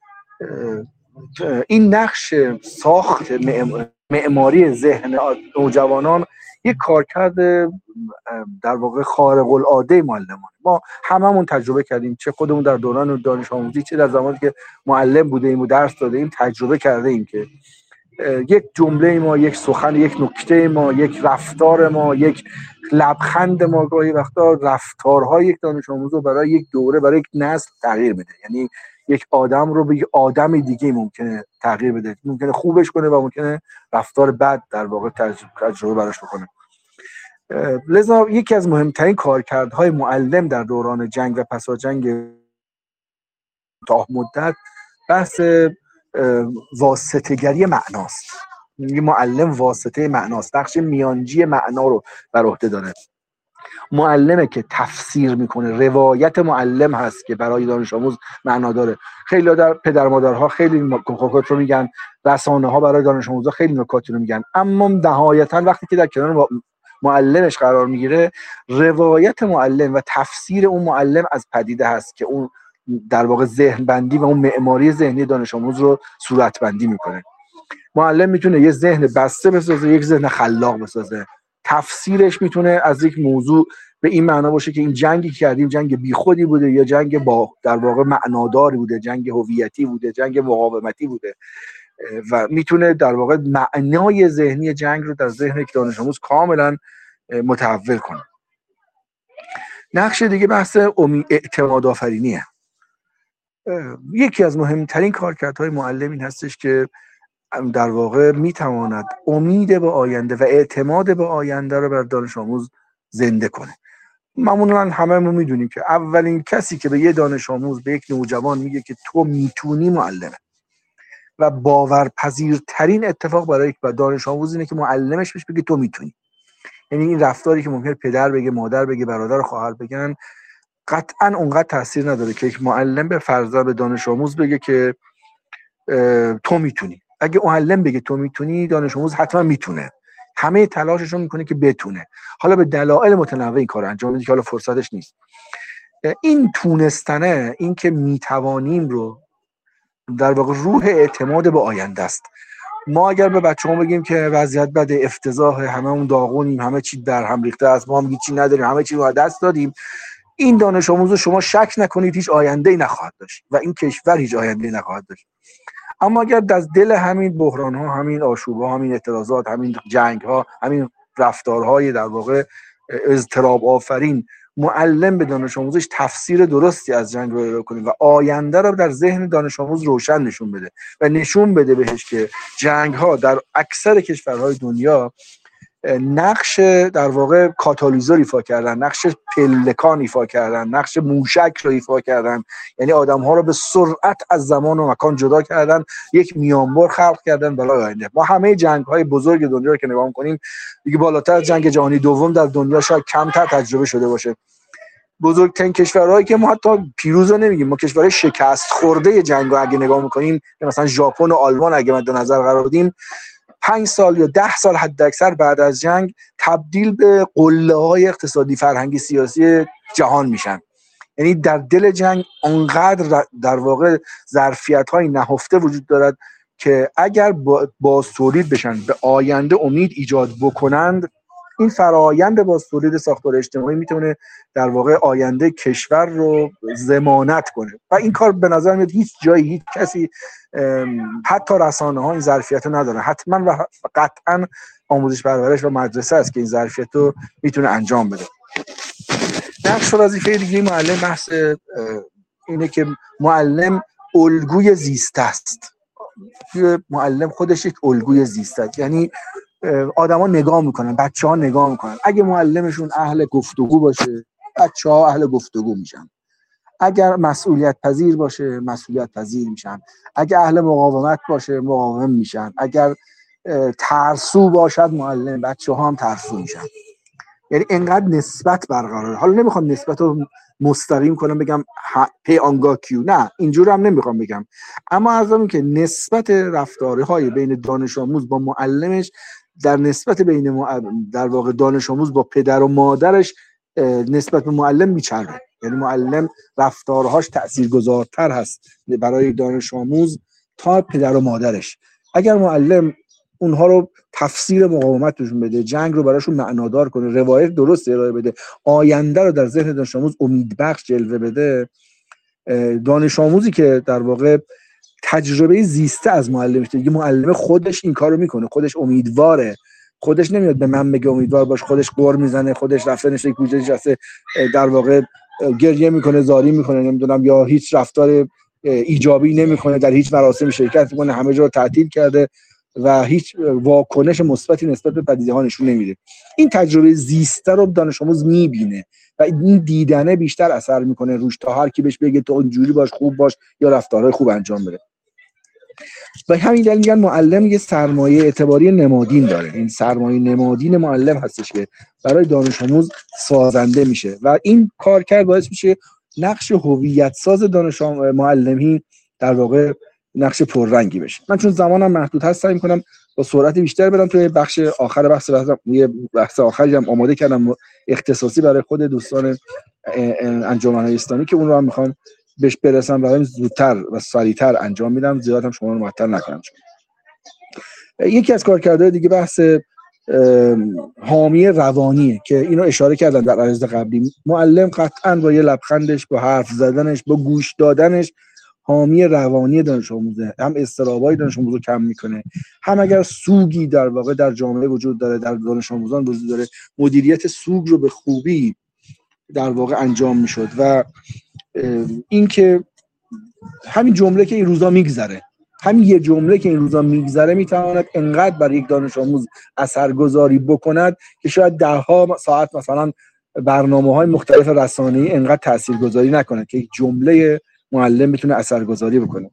این نقش ساخت معماری ذهن نوجوانان یک کارکرد در واقع خارق العاده معلمانه. ما هممون تجربه کردیم، چه خودمون در دوران دانش آموزی چه در زمانی که معلم بودیم و درس دادیم تجربه کرده ایم که یک جمله ما، یک سخن، یک نکته ما، یک رفتار ما، یک لبخند ما گاهی وقتا رفتارهای یک دانش آموز رو برای یک دوره، برای یک نسل تغییر بده. یعنی یک آدم رو به یک آدم دیگه ممکنه تغییر بده، ممکنه خوبش کنه و ممکنه رفتار بد در واقع تجربه براش بکنه. لذا یکی از مهمترین کارکردهای معلم در دوران جنگ و پس از جنگ تا مدت بحث واسطه‌گری معناست. یه معلم واسطه معناست، نقش میانجی معنا رو بر عهده داره. معلمه که تفسیر میکنه، روایت معلم هست که برای دانش آموز معنا داره. خیلی در پدر مادرها خیلی نکات رو میگن، رسانه ها برای دانش آموزا خیلی نکاتی رو میگن، اما نهایتا وقتی که در کنار معلمش قرار میگیره، روایت معلم و تفسیر اون معلم از پدیده هست که اون در واقع ذهن بندی و اون معماری ذهنی دانش آموز رو صورت بندی میکنه. معلم میتونه یه ذهن بسته بسازه، یک ذهن خلاق بسازه. تفسیرش میتونه از یک موضوع به این معنا باشه که این جنگی که کردیم جنگ بیخودی بوده یا جنگ با در واقع معناداری بوده، جنگ هویتی بوده، جنگ مقاومتی بوده، و میتونه در واقع معنای ذهنی جنگ رو در ذهن یک دانش آموز کاملا متحول کنه. نقش دیگه بحث اعتماد آفرینیه. یکی از مهمترین کارکردهای معلم این هستش که در واقع میتواند امید به آینده و اعتماد به آینده رو بر دانش آموز زنده کنه. معمولا هممون میدونیم که اولین کسی که به یه دانش آموز، به یک نوجوان میگه که تو میتونی معلمه، و باورپذیرترین اتفاق برای یک دانش آموز اینه که معلمش بهش بگه تو میتونی. یعنی این رفتاری که ممکنه پدر بگه، مادر بگه، برادر و خواهر بگن، قطعا اونقدر تاثیر نداره که یک معلم به فرزند، به دانش آموز بگه که تو میتونی. اگه معلم بگه تو میتونی، دانش آموز حتما میتونه، همه تلاشش رو میکنه که بتونه. حالا به دلایل متنوع این کارو انجام میده که حالا فرصتش نیست. این تونستنه، این که میتوانیم رو در واقع روح اعتماد به آینده است. ما اگر به بچه‌ها بگیم که وضعیت بده، افتضاح، هممون داغونیم، همه چی در هم ریخته است، ما هم هیچی نداریم، همه چی رو از دست دادیم، این دانش آموز رو شما شک نکنید هیچ آینده‌ای نخواهد داشت و این کشور هیچ آینده‌ای نخواهد داشت. اما اگر از دل همین بحران‌ها، همین آشوب‌ها، همین اعتراضات، همین جنگ‌ها، همین رفتارهای در واقع اضطراب آفرین، معلم به دانش آموزش تفسیر درستی از جنگ رو ارائه کنه و آینده رو در ذهن دانش آموز روشن نشون بده و نشون بده بهش که جنگ‌ها در اکثر کشورهای دنیا نقش در واقع کاتالیزور ایفا کردن، نقش پلکان ایفا کردن، نقش موشک رو ایفا کردن. یعنی آدم‌ها رو به سرعت از زمان و مکان جدا کردن، یک میانبر خلق کردن برای آینده. ما همه جنگ‌های بزرگ دنیا رو که نگاه می‌کنیم دیگه بالاتر از جنگ جهانی دوم در دنیا شاید کمتر تجربه شده باشه. بزرگترین کشورهایی که ما حتی پیروز رو نمیگیم، ما کشورهای شکست خورده جنگ رو اگه نگاه می‌کنیم، مثلا ژاپن و آلمان اگه مد نظر قرار بدیم، 5 سال یا 10 سال حداکثر بعد از جنگ تبدیل به قله‌های اقتصادی فرهنگی سیاسی جهان میشن. یعنی در دل جنگ انقدر در واقع ظرفیت‌های نهفته وجود دارد که اگر باز تولید بشن، به آینده امید ایجاد بکنند، این فرآیند باز تولید ساختار اجتماعی میتونه در واقع آینده کشور رو ضمانت کنه. و این کار به نظر میاد هیچ جایی، هیچ کسی، حتی رسانه‌ها این ظرفیت رو ندارن. حتما و قطعا آموزش پرورش و مدرسه است که این ظرفیت رو میتونه انجام بده. نقش و وظیفه دیگه معلم بحث اینه که معلم الگوی زیسته است. معلم خودش یک الگوی زیسته است. یعنی آدما نگاه میکنن، بچه‌ها نگاه میکنن. اگه معلمشون اهل گفتگو باشه، بچه‌ها اهل گفتگو میشن. اگر مسئولیت پذیر باشه، مسئولیت پذیر میشن. اگر اهل مقاومت باشه، مقاوم میشن. اگر ترسو باشد معلم، بچه‌ها هم ترسو میشن. یعنی انقدر نسبت برقراره. حالا نمیخوام نسبت رو مستقیم کنم بگم پی آنگاه کیو، نه اینجور هم نمیخوام بگم، اما عرضم که نسبت رفتارهای بین دانش آموز با معلمش در نسبت بین در واقع دانش آموز با پدر و مادرش نسبت به معلم میچربه. یعنی معلم رفتارهاش تاثیرگذارتر هست برای دانش آموز تا پدر و مادرش. اگر معلم اونها رو تفسیر مقاومت بهشون بده، جنگ رو براشون معنادار کنه، روایت درست ارائه بده، آینده رو در ذهن دانش آموز امیدبخش جلوه بده، دانش آموزی که در واقع تجربه زیسته از معلمش دیگه، معلم خودش این کارو میکنه، خودش امیدواره، خودش نمیاد به من بگه امیدوار باش، خودش قر میزنه، خودش رفته نشه گوشه نشسته در واقع گریه میکنه، زاری میکنه، نمیدونم، یا هیچ رفتار ایجابی نمیکنه، در هیچ مراسم شرکت میکنه، همه جا رو تعطیل کرده و هیچ واکنش مثبتی نسبت به پدیده‌ها نشون نمیده. این تجربه زیسته رو دانش آموز میبینه و این دیدنه بیشتر اثر میکنه روش تا هر کی بهش بگه تو اینجوری باش، خوب باش یا رفتارهای خوب انجام بده. و همین دلیل میگن معلم یه سرمایه اعتباری نمادین داره. این سرمایه نمادین معلم هستش که برای دانش آموز سازنده میشه و این کارکرد باعث میشه نقش هویت ساز دانش معلمی در واقع نقش پررنگی بشه. من چون زمانم محدود هست سعی می‌کنم با سرعت بیشتر برم توی بخش آخر بحث آخری هم آماده کردم اختصاصی برای خود دوستان انجمن‌های اسلامی که اون رو هم می‌خوام بهش برسم و زودتر و سریعتر انجام میدم، زیاد هم شما رو معطل نکنم. یکی از کارکردهای دیگه بحث حامی روانیه که اینو اشاره کردن در عرض قبلی. معلم قطعاً با یه لبخندش، با حرف زدنش، با گوش دادنش حامی روانی دانش آموزه. هم اضطرابای دانش آموز رو کم میکنه، هم اگر سوگی در واقع در جامعه وجود داره، در دانش آموزان وجود داره، مدیریت سوگ رو به خوبی در واقع انجام میشد. و این که همین جمله که این روزا میگذره، همین یه جمله که این روزا میگذره میتواند انقدر برای یک دانش آموز اثرگذاری بکند که شاید دهها ساعت مثلا برنامه‌های مختلف رسانه‌ای انقدر تاثیرگذاری نکنه که یک جمله معلم بتونه اثرگذاری بکنه.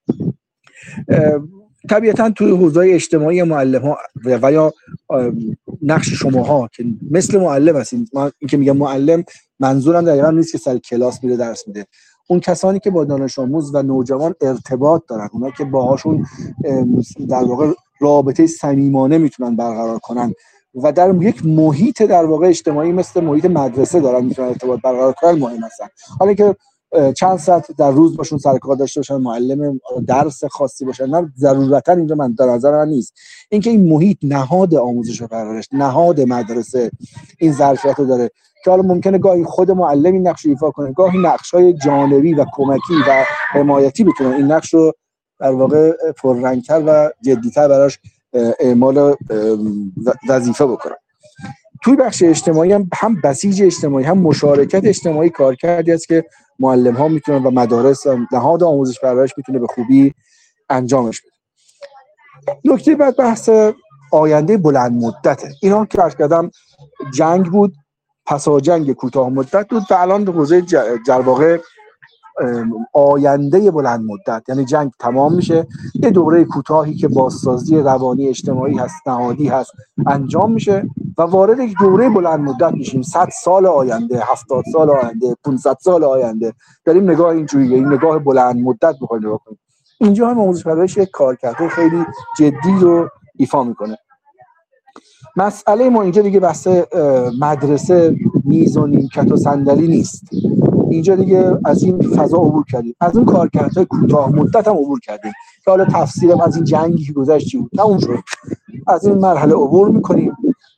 طبیعتاً توی حوزه‌های اجتماعی معلم‌ها و یا نقش شماها که مثل معلم هستین، من این که میگم معلم منظورم دقیقاً نیست که سر کلاس میره درس میده، اون کسانی که با دانش آموز و نوجوان ارتباط دارن، اونا که باهاشون در واقع رابطه صمیمانه میتونن برقرار کنن و در یک محیط در واقع اجتماعی مثل محیط مدرسه دارن میتونن ارتباط برقرار کنن مهم هستن. حالا که چند ساعت در روز باشون سر کار داشته باشن، معلم درس خاصی باشن، نه ضرورتا اینجا من در نظر من نیست. اینکه این محیط نهاد آموزش و پرورش، نهاد مدرسه این ظرفیت رو داره که حالا ممکنه گاهی خود معلم این نقش رو ایفا کنه، گاهی نقش‌های جانبی و کمکی و حمایتی بتونن این نقش رو در واقع پررنگ‌تر و جدی‌تر براش اعمال وظیفه بکنن. توی بخش اجتماعی هم بسیج اجتماعی، هم مشارکت اجتماعی کارکردی است که معلم‌ها میتونن و مدارس و نهاد آموزش پرورش میتونه به خوبی انجامش بده. نکته بعد بحث آینده بلند مدته. اینا که عرض کردم جنگ بود، پسا جنگ کوتاه مدت بود و الان به حوزه در واقع آینده بلند مدت، یعنی جنگ تمام میشه، یه دوره کوتاهی که بازسازی روانی اجتماعی هست، نهادی هست، انجام میشه و وارد یک دوره بلند مدت میشیم. 100 سال آینده، 70 سال آینده، 500 سال آینده داریم نگاه اینجوریه، این نگاه بلند مدت می‌خوایم نگاه کنیم. اینجا هم آموزش پرورش یک کارکرد خیلی جدی رو ایفا میکنه. مسئله ما اینجا دیگه بحث مدرسه، میز و نیمکت و صندلی نیست. اینجا دیگه از این فضا عبور کردیم، از اون کارکردهای کوتاه مدت هم عبور کردیم که حالا تفسیرم از این جنگی که گذشت چی بود، تموم شد. از این مرحله عبور میکنیم.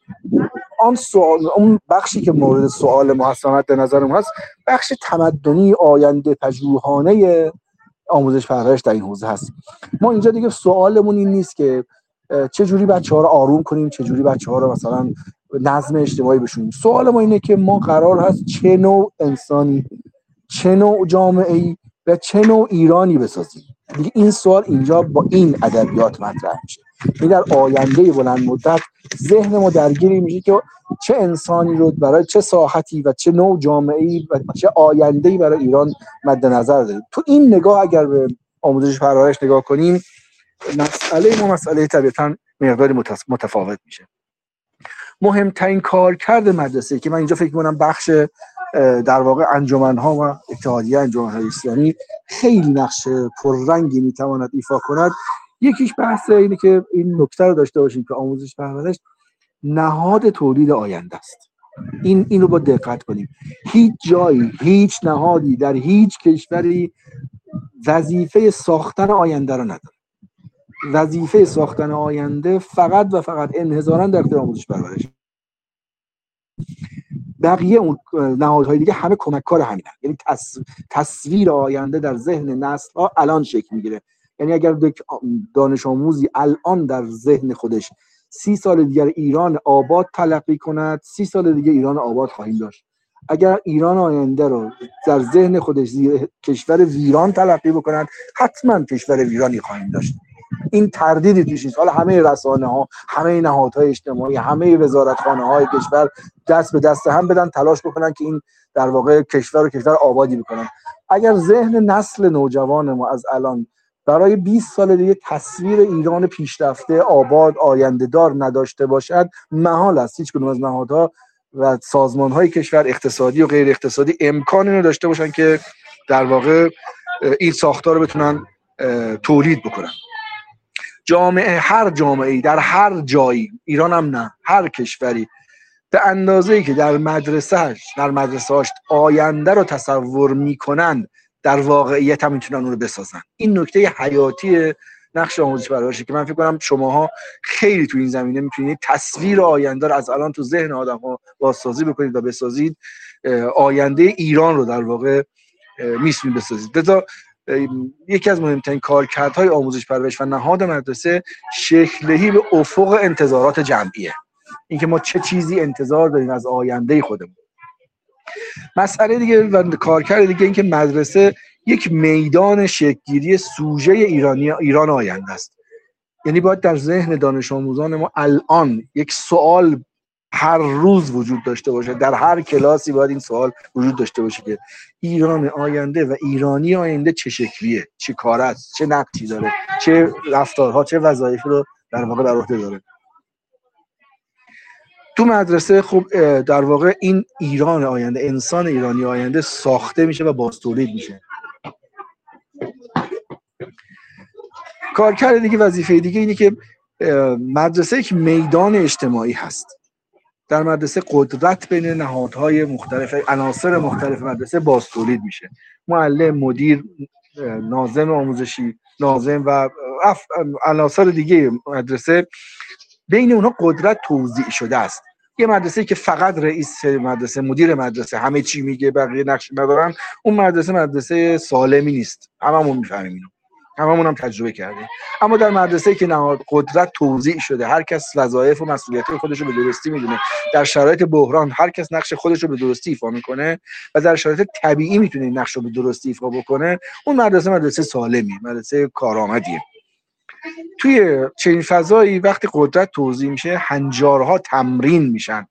اون بخشی که مورد سوال ما هست به نظر ما هست، بخش تمدنی آینده پژوهانه آموزش پرورش در این حوزه هست. ما اینجا دیگه سوالمون این نیست که چه جوری بچه‌ها رو آروم کنیم، چه جوری بچه‌ها رو مثلا نظم اجتماعی بشونیم. سوال ما اینه که ما قرار هست چه نوع انسانی، چه نوع جامعه‌ای و چه نوع ایرانی بسازیم. دیگه این سوال اینجا با این ادبیات مطرح میشه. این در آینده بلند مدت ذهن ما درگیری میشه که چه انسانی رو برای چه ساحتی و چه نوع جامعه‌ای و چه آینده‌ای برای ایران مد نظر داریم. تو این نگاه اگر به آموزش پرورش نگاه کنیم، مسئله ما مسئله طبیعتاً مقداری متفاوت میشه. مهمترین کارکرد مدرسه که من اینجا فکر می‌کنم بخش در واقع انجمن‌ها و اتحادیه انجمن‌های اسلامی خیلی نقش پررنگی میتواند ایفا کند، یکیش بحث اینه که این نکته رو داشته باشیم که آموزش پرورش نهاد تولید آینده است. این رو با دقت کنیم. هیچ جایی، هیچ نهادی در هیچ کشوری وظیفه ساختن آینده رو نداره. وظیفه ساختن آینده فقط و فقط انحصاراً در اختیار آموزش پرورش. بقیه اون نهادهای دیگه همه کمک‌کار همینن. یعنی تصویر آینده در ذهن نسل‌ها الان شکل میگیره. یعنی اگر دانش آموزی الان در ذهن خودش 30 سال دیگر ایران آباد تلقی کند، 30 سال دیگه ایران آباد خواهیم داشت. اگر ایران آینده رو در ذهن خودش کشور ویران تلقی بکند، حتما کشور ویرانی خواهیم داشت. این تردیدی توش نیست. حالا همه رسانه‌ها، همه نهادهای اجتماعی، همه وزارتخانه‌های کشور دست به دست هم بدن، تلاش بکنن که این در واقع کشور آبادی بکنن. اگر ذهن نسل نوجوان ما از الان برای 20 سال دیگه تصویر ایران پیشرفته، آباد، آینده‌دار نداشته باشد، محال است هیچ کدوم از نهادها و سازمان‌های کشور اقتصادی و غیر اقتصادی امکانی رو داشته باشن که در واقع این ساختار رو بتونن تولید بکنن. هر جامعه‌ای در هر جایی، ایران هم نه، هر کشوری به اندازه‌ای که در مدرسه‌هاش آینده رو تصور می‌کنند، در واقعیت هم میتونن اون رو بسازن. این نکته حیاتی نقش آموزش پرورشه که من فکر کنم شماها خیلی تو این زمینه میتونید تصویر آینده رو از الان تو ذهن آدم‌ها بازسازی بکنید و بسازید. آینده ایران رو در واقع میتونید بسازید. لذا یکی از مهمترین کارکردهای آموزش پرورش و نهاد مدرسه شکل‌دهی به افق انتظارات جمعیه. اینکه ما چه چیزی انتظار داریم از آینده خودمون. مسئله دیگه و کارکرد دیگه این که مدرسه یک میدان شکل‌گیری سوژه ایران آینده است. یعنی باید در ذهن دانش آموزان ما الان یک سوال هر روز وجود داشته باشه، در هر کلاسی باید این سوال وجود داشته باشه که ایران آینده و ایرانی آینده چه شکلیه، چه کار است، چه نقشی داره، چه رفتارها، چه وظایفی رو در واقع بر عهده داره. تو مدرسه خب در واقع این ایران آینده، انسان ایرانی آینده ساخته میشه و بازتولید میشه. کارکرد دیگه، وظیفه دیگه اینه که مدرسه یک میدان اجتماعی هست. در مدرسه قدرت بین نهادهای مختلف، عناصر مختلف مدرسه بازتولید میشه. معلم، مدیر، ناظم آموزشی، ناظم و عناصر دیگه مدرسه، بین اونها قدرت توزیع شده است. یه مدرسه که فقط رئیس مدرسه، مدیر مدرسه همه چی میگه، بقیه نقش ندارن، اون مدرسه سالمی نیست. هممون میفهمیم اینو، هممون هم تجربه کردیم. اما در مدرسه که نهاد قدرت توزیع شده، هر کس وظایف و مسئولیت خودش رو به درستی میدونه، در شرایط بحران هر کس نقش خودش رو به درستی ایفا میکنه و در شرایط طبیعی میتونه نقش رو به درستی ایفا بکنه، اون مدرسه سالمی، مدرسه کارآمدیه. توی چنین فضایی وقتی قدرت توزیع میشه هنجارها تمرین میشن.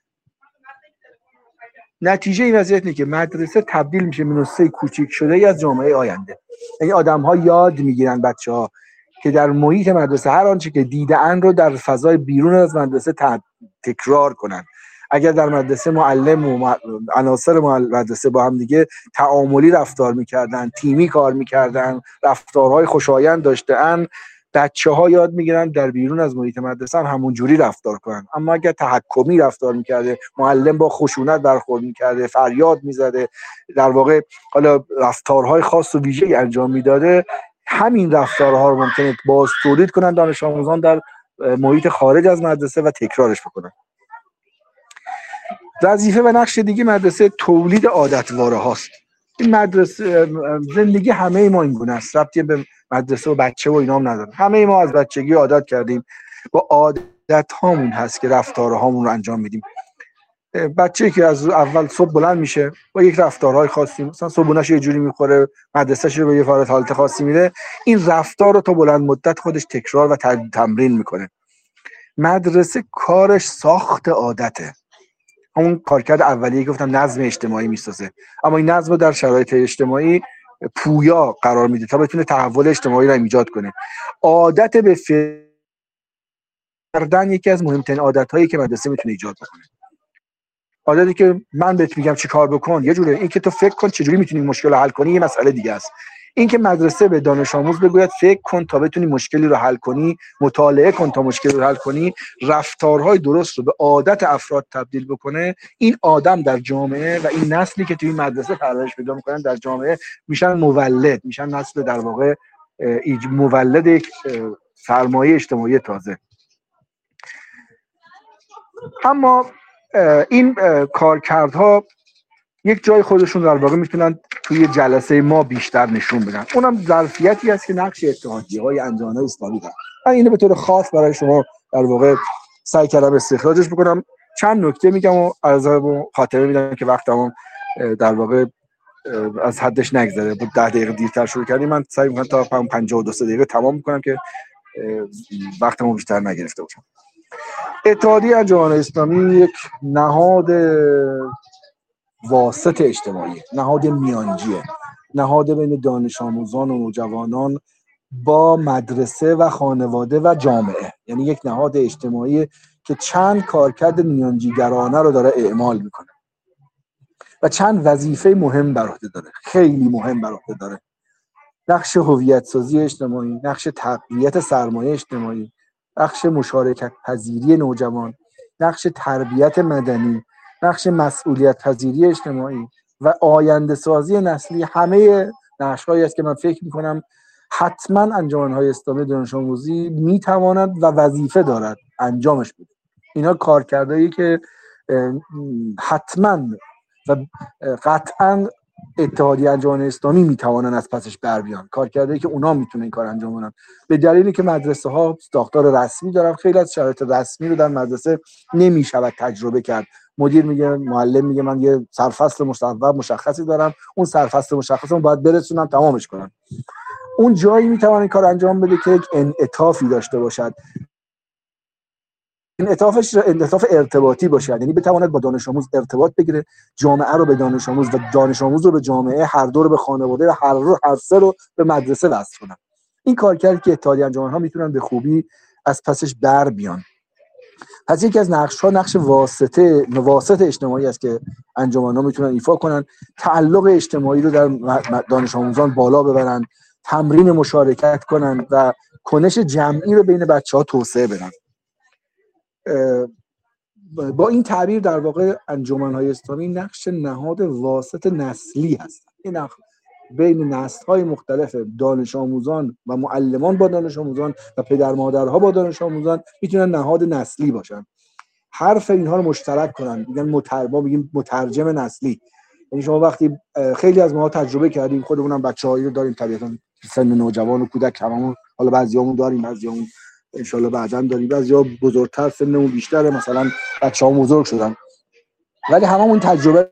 نتیجه این وضعیت اینه که مدرسه تبدیل میشه به نسخه کوچیک شده ای از جامعه آینده. یعنی آدم‌ها یاد میگیرن، بچه‌ها، که در محیط مدرسه هر آنچه که دیده‌اند رو در فضای بیرون از مدرسه تکرار کنن. اگر در مدرسه معلم و عناصر مدرسه با هم دیگه تعاملی رفتار میکردن، تیمی کار میکردن، رفتارهای خوشایند داشتن، بچه‌ها یاد میگیرن در بیرون از محیط مدرسه هم همون جوری رفتار کنن. اما اگر تحکمی رفتار میکرده، معلم با خشونت برخورد میکرده، فریاد میزده، در واقع حالا رفتارهای خاص و ویژه‌ای انجام میداده، همین رفتارها رو ممکنه باز تولید کنن دانش آموزان در محیط خارج از مدرسه و تکرارش بکنن. وظیفه و نقش دیگه مدرسه تولید عادتواره هاست. این مدرسه، زندگی همه ما این گونه است، ربطی به مدرسه و بچه و اینا هم نداره. همه ما از بچگی عادت کردیم، با عادت هامون هست که رفتارهامون رو انجام میدیم. بچه‌ای که از اول صبح بلند میشه با یک رفتارهای خاصی، مثلا صبحونه‌اش یه جوری میخوره، مدرسه‌ش رو به یه حالت خاصی میره، این رفتار رو تا بلند مدت خودش تکرار و تمرین میکنه. مدرسه کارش ساخت عادته. همون کارکرد اولیه گفتم نظم اجتماعی میسازه، اما این نظم رو در شرایط اجتماعی پویا قرار میده تا بتونه تحول اجتماعی رو ایجاد کنه. عادت به کردن یکی از مهمترین عادت‌هایی که مدرسه میتونه ایجاد بکنه. عادتی که من بهت میگم چی کار بکن یه جوره، این که تو فکر کن چجوری میتونی مشکل رو حل کنی یه مسئله دیگه است. این که مدرسه به دانش آموز بگوید فکر کن تا بتونی مشکلی رو حل کنی، مطالعه کن تا مشکلی رو حل کنی، رفتارهای درست رو به عادت افراد تبدیل بکنه، این آدم در جامعه و این نسلی که توی این مدرسه پرورش پیدا میکنن در جامعه میشن مولد، میشن نسل در واقع مولد یک سرمایه اجتماعی تازه. اما این کارکردها یک جای خودشون در واقع میتونن توی جلسه ما بیشتر نشون بدن. اونم ظرفیتی است که نقش اتحادیه‌های انجمن‌های اسلامی داره. من اینو به طور خاص برای شما در واقع سعی کردم استخراجش بکنم. چند نکته میگم و عرض خاطره میدم که وقتمون در واقع از حدش نگذره. بود 10 دقیقه دیرتر شروع کردیم، من سعی می‌کنم تا 52 دقیقه تمام می‌کنم که وقتمون بیشتر نگرفته باشم. اتحادیه انجمن‌های اسلامی یک نهاد واسط اجتماعی، نهاد میانجیه، نهاد بین دانش آموزان و نوجوانان با مدرسه و خانواده و جامعه. یعنی یک نهاد اجتماعی که چند کارکرد میانجیگرانه رو داره اعمال میکنه و چند وظیفه مهم بر عهده داره، خیلی مهم بر عهده داره. نقش هویت سازی اجتماعی، نقش تقویت سرمایه اجتماعی، نقش مشارکت پذیری نوجوان، نقش تربیت مدنی، نقش مسئولیت پذیری اجتماعی و آینده سازی نسلی. همه نقش‌هایی است که من فکر می‌کنم حتما انجمن‌های اسلامی دانش آموزی می‌تواند و وظیفه دارد انجامش بده. اینا کارکردهایی که حتما و قطعا اتحادیه انجمن‌های اسلامی میتوانن از پسش بر بیان، کارکردهایی که اونا میتونن این کار انجام بدن. به دلیلی که مدرسه ها ساختار رسمی دارن، خیلی از شرایط رسمی رو در مدرسه نمیشود تجربه کرد. مدیر میگه، معلم میگه من یه سرفصل مشخصی دارم، اون سرفصل مشخصم باید برسونم تمامش کنم. اون جایی میتونه این کار انجام بده که یک انعطافی داشته باشد. انعطافش انعطاف ارتباطی باشد، یعنی بتواند با دانش آموز ارتباط بگیره، جامعه رو به دانش آموز و دانش آموز رو به جامعه، هر دو رو به خانواده و هر سه رو به مدرسه وصل کنن. این کارکردی که اتحادیه انجمن‌ها میتونن به خوبی از پسش بر بیان. پس یکی از نقش‌ها نقش واسط اجتماعی است که انجمن‌ها میتونن ایفا کنن، تعلق اجتماعی رو در دانش آموزان بالا ببرن، تمرین مشارکت کنن و کنش جمعی رو بین بچه‌ها توسعه بدن. با این تعبیر در واقع انجمن‌های اسلامی نقش نهاد واسط نسلی هست. این بین نسل‌های مختلف دانش آموزان و معلمان با دانش آموزان و پدر مادرها با دانش آموزان میتونن نهاد نسلی باشن. حرف اینها رو مشترک کنن، میگیم مترجم نسلی. یعنی شما وقتی خیلی از ما تجربه کردیم، خودمونم بچه‌هایی رو داریم طبیعتاً سن نوجوان و کودک هممون، حالا بعضیامون داریم، بعضیامون ان شاءالله بعداً داریم، بعضیا بزرگتر سنمون بیشتره، مثلا بچه‌ها بزرگ شدن، ولی هممون تجربه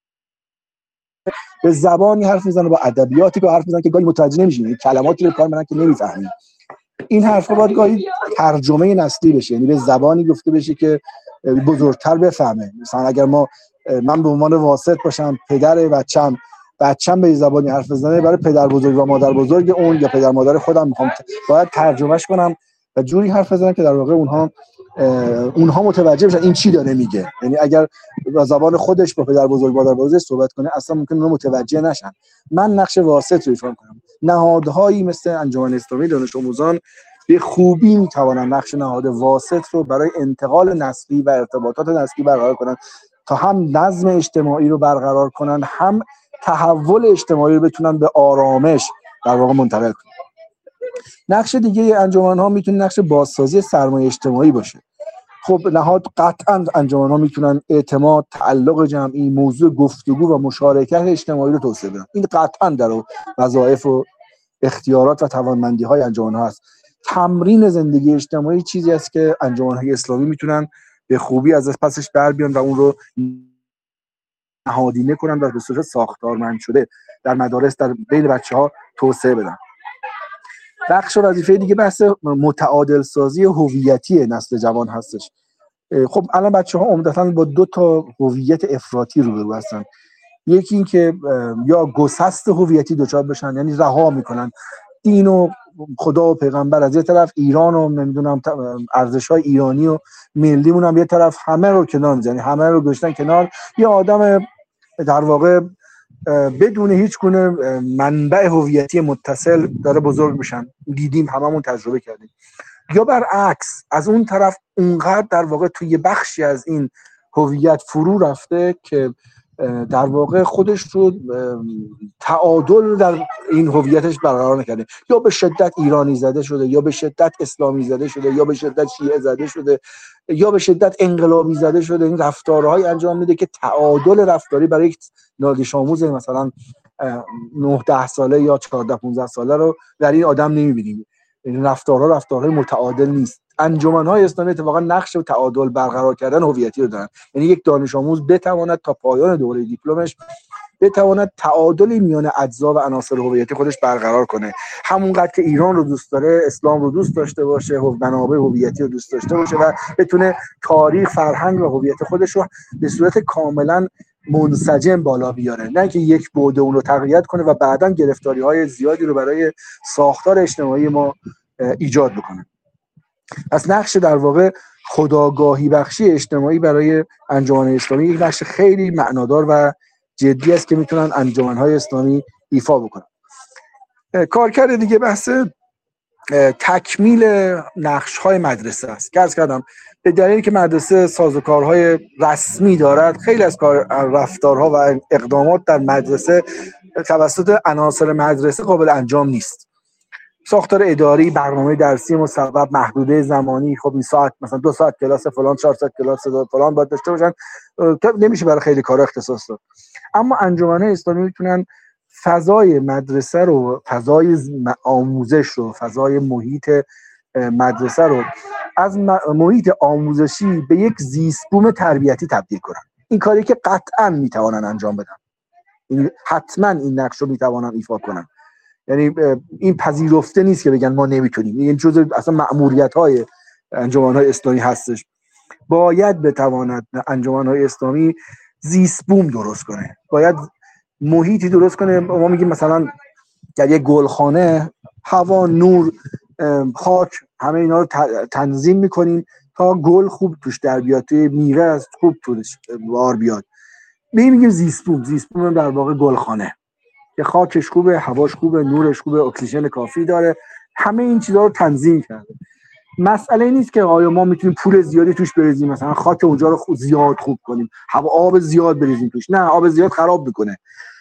به زبانی حرف میزنه، با ادبیاتی که حرف میزنه که گاهی متوجه نمیشیم، کلماتی رو کار میکنن که نمیفهمیم. این حرفا باید گاهی ترجمه نسلی بشه، یعنی به زبانی گفته بشه که بزرگتر بفهمه. مثلا اگر من به عنوان واسط باشم، پدر بچم به زبانی حرف بزنه، برای پدر بزرگ و مادر بزرگ اون یا پدر مادر خودم میخوام باید ترجمهش کنم و جوری حرف بزنم که در واقع اونها متوجه بشن این چی داره میگه. یعنی اگر با زبان خودش با پدر بزرگ مادر بزرگ صحبت کنه اصلا ممکنه اونها متوجه نشن. من نقش واسط رو ایفا کنم. نهادهایی مثل انجمن اسلامی دانش آموزان به خوبی میتوانن نقش نهاد واسط رو برای انتقال نسلی و ارتباطات نسلی برقرار کنن تا هم نظم اجتماعی رو برقرار کنن، هم تحول اجتماعی رو بتونن به آرامش در واقع منتقل کنن. نقش دیگه انجمن‌ها میتونه نقش بازسازی سرمایه اجتماعی باشه. خب نهاد قطعا انجمن‌ها میتونن اعتماد، تعلق جمعی، موضوع گفتگو و مشارکت اجتماعی رو توسعه بدن. این قطعا در وظایف و اختیارات و توانمندی‌های انجمن‌ها هست. تمرین زندگی اجتماعی چیزی است که انجمن‌های اسلامی میتونن به خوبی از پسش بر بیان و اون رو نهادینه کنن و به صورت ساختارمند شده در مدارس در بین بچه‌ها توسعه بدن. بخش و وظیفه دیگه بحث متعادل سازی هویتی نسل جوان هستش. خب الان بچه‌ها عمدتاً با دو تا هویت افراطی روبرو هستن. یکی این که یا گسست هویتی دچار بشن، یعنی رها میکنن دین و خدا و پیغمبر از یه طرف، ایران و نمیدونم ارزش‌های ایرانی و ملیمون هم یه طرف، همه رو کنار می‌زنن، همه رو گذاشتن کنار. یه آدم در واقع بدون هیچ گونه منبع هویتی متصل داره بزرگ میشن. دیدیم، هممون تجربه کردیم. یا برعکس از اون طرف اونقدر در واقع توی بخشی از این هویت فرو رفته که در واقع خودش رو تعادل در این هویتش برقرار نکرده، یا به شدت ایرانی زده شده، یا به شدت اسلامی زده شده، یا به شدت شیعه زده شده، یا به شدت انقلابی زده شده. این رفتارهای انجام میده که تعادل رفتاری برای یک دانش آموز مثلا 9-10 ساله یا 14-15 ساله رو در این آدم نمیبینیم. این رفتارهای متعادل نیست. انجمن‌های اسلامی اتفاقا نقش تعادل برقرار کردن هویتی رو دارن. یعنی یک دانش آموز بتواند تا پایان دوره دیپلمش بتواند تعادلی میان اجزا و عناصر هویتی خودش برقرار کنه. همونقدر که ایران رو دوست داره، اسلام رو دوست داشته باشه، منابع هویتی رو دوست داشته باشه و بتونه تاریخ، فرهنگ و هویت خودش رو به صورت کاملا منسجم بالا بیاره، نه که یک بعد اون رو تقویت کنه و بعداً گرفتاری‌های زیادی رو برای ساختار اجتماعی ما ایجاد بکنه. پس نقش در واقع خودآگاهی بخشی اجتماعی برای انجمن اسلامی یک نقش خیلی معنادار و جدی است که میتونن انجمن‌های اسلامی ایفا بکنن. کارکرد دیگه بحث تکمیل نقش‌های مدرسه است. عرض کردم به دلیلی که مدرسه سازوکارهای رسمی دارد، خیلی از رفتارها و اقدامات در مدرسه توسط عناصر مدرسه قابل انجام نیست. ساختار اداری، برنامه درسی مصوب، محدوده زمانی، خب این ساعت مثلا 2 ساعت کلاس فلان، 4 ساعت کلاس فلان باید داشته باشن، نمیشه برای خیلی کارا اختصاص داد. اما انجمن‌های اسلامی میتونن فضای مدرسه رو، فضای آموزش رو، فضای محیط مدرسه رو از محیط آموزشی به یک زیست بوم تربیتی تبدیل کنن. این کاری که قطعاً میتوانن انجام بدن. این حتما این نقش رو میتوانن ایفا کنن. یعنی این پذیرفته نیست که بگن ما نمیتونیم. این جزء اصلا مأموریت‌های انجمن‌های اسلامی هستش. باید بتواند انجمن‌های اسلامی زیست بوم درست کنه. باید محیطی درست کنه. ما میگیم مثلا در یک گلخانه هوا، نور، خاک، همه اینا رو تنظیم میکنیم تا گل خوب توش در بیاد، توی میوه از خوب توش بار بیاد. میگیم زیست بوم. زیست بوم در واقع گلخانه که خاکش خوبه، هواش خوبه، نورش خوبه، اکسیژن کافی داره، همه این چیزا رو تنظیم کرده. مسئله نیست که آیا ما میتونیم پول زیادی توش بریزیم، مثلا خاک اونجا رو زیاد خوب کنیم، آب زیاد بریزیم توش. نه، آب زیاد خراب میکنه.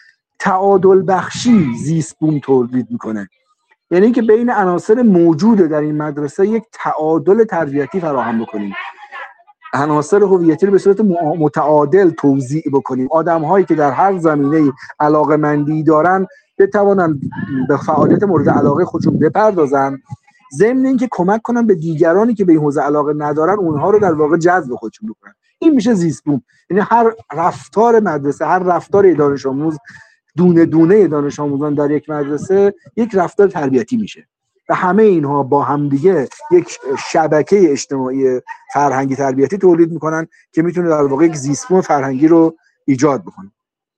تعادل بخشی زیست بوم تولید میکنه. یعنی اینکه بین عناصر موجوده در این مدرسه یک تعادل تربیتی فراهم بکنیم. عناصر هویتی رو به صورت متعادل توزیع بکنیم. آدم‌هایی که در هر زمینه‌ای علاقه‌مندی دارن بتوانن به فعالیت مورد علاقه خودشون بپردازن، ضمن اینکه کمک کنن به دیگرانی که به این حوزه علاقه ندارن اونها رو در واقع جذب خودشون بکنن. این میشه زیست بوم. یعنی هر رفتار مدرسه، هر رفتار دانش آموز، دونه دونه دانش آموزان در یک مدرسه یک رفتار تربیتی میشه. و همه اینها با همدیگه یک شبکه اجتماعی فرهنگی تربیتی تولید میکنن که میتونه در واقع یک زیستبوم فرهنگی رو ایجاد بکنه.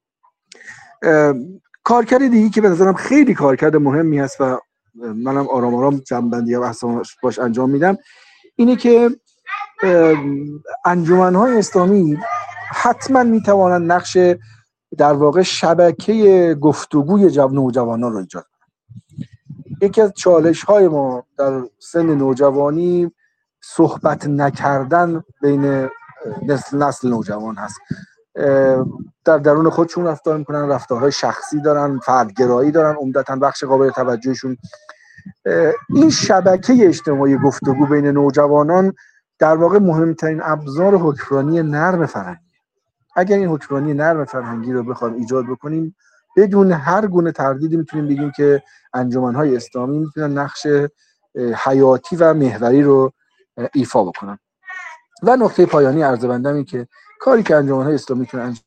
کارکرد دیگه که به نظرم خیلی کارکرد مهمی هست و منم آرام آرام جنبندی باش انجام میدم اینه که انجمن‌های اسلامی حتما میتوانند نقش در واقع شبکه گفتگوی نوجوانان رو ایجاد کنند. یکی از چالش‌های ما در سن نوجوانی صحبت نکردن بین نسل نوجوان هست. در درون خودشون رفتار میکنن، رفتارهای شخصی دارن، فردگرایی دارن، عمدتاً بخش قابل توجهشون. این شبکه اجتماعی گفتگو بین نوجوانان در واقع مهمترین ابزار حکمرانی نرم فرهنگی. اگر این حکمرانی نرم فرهنگی رو بخوایم ایجاد بکنیم بدون هر گونه تردیدی میتونیم بگیم که انجمن‌های اسلامی میتونن نقش حیاتی و محوری رو ایفا بکنن. و نقطه پایانی عرض بندم این که کاری که انجمن‌های اسلامی میتونن انجام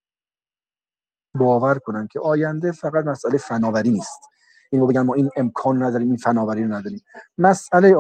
باور کنن که آینده فقط مسئله فناوری نیست. اینو بگن ما این امکان نداریم، این فناوری رو نداریم. مسئله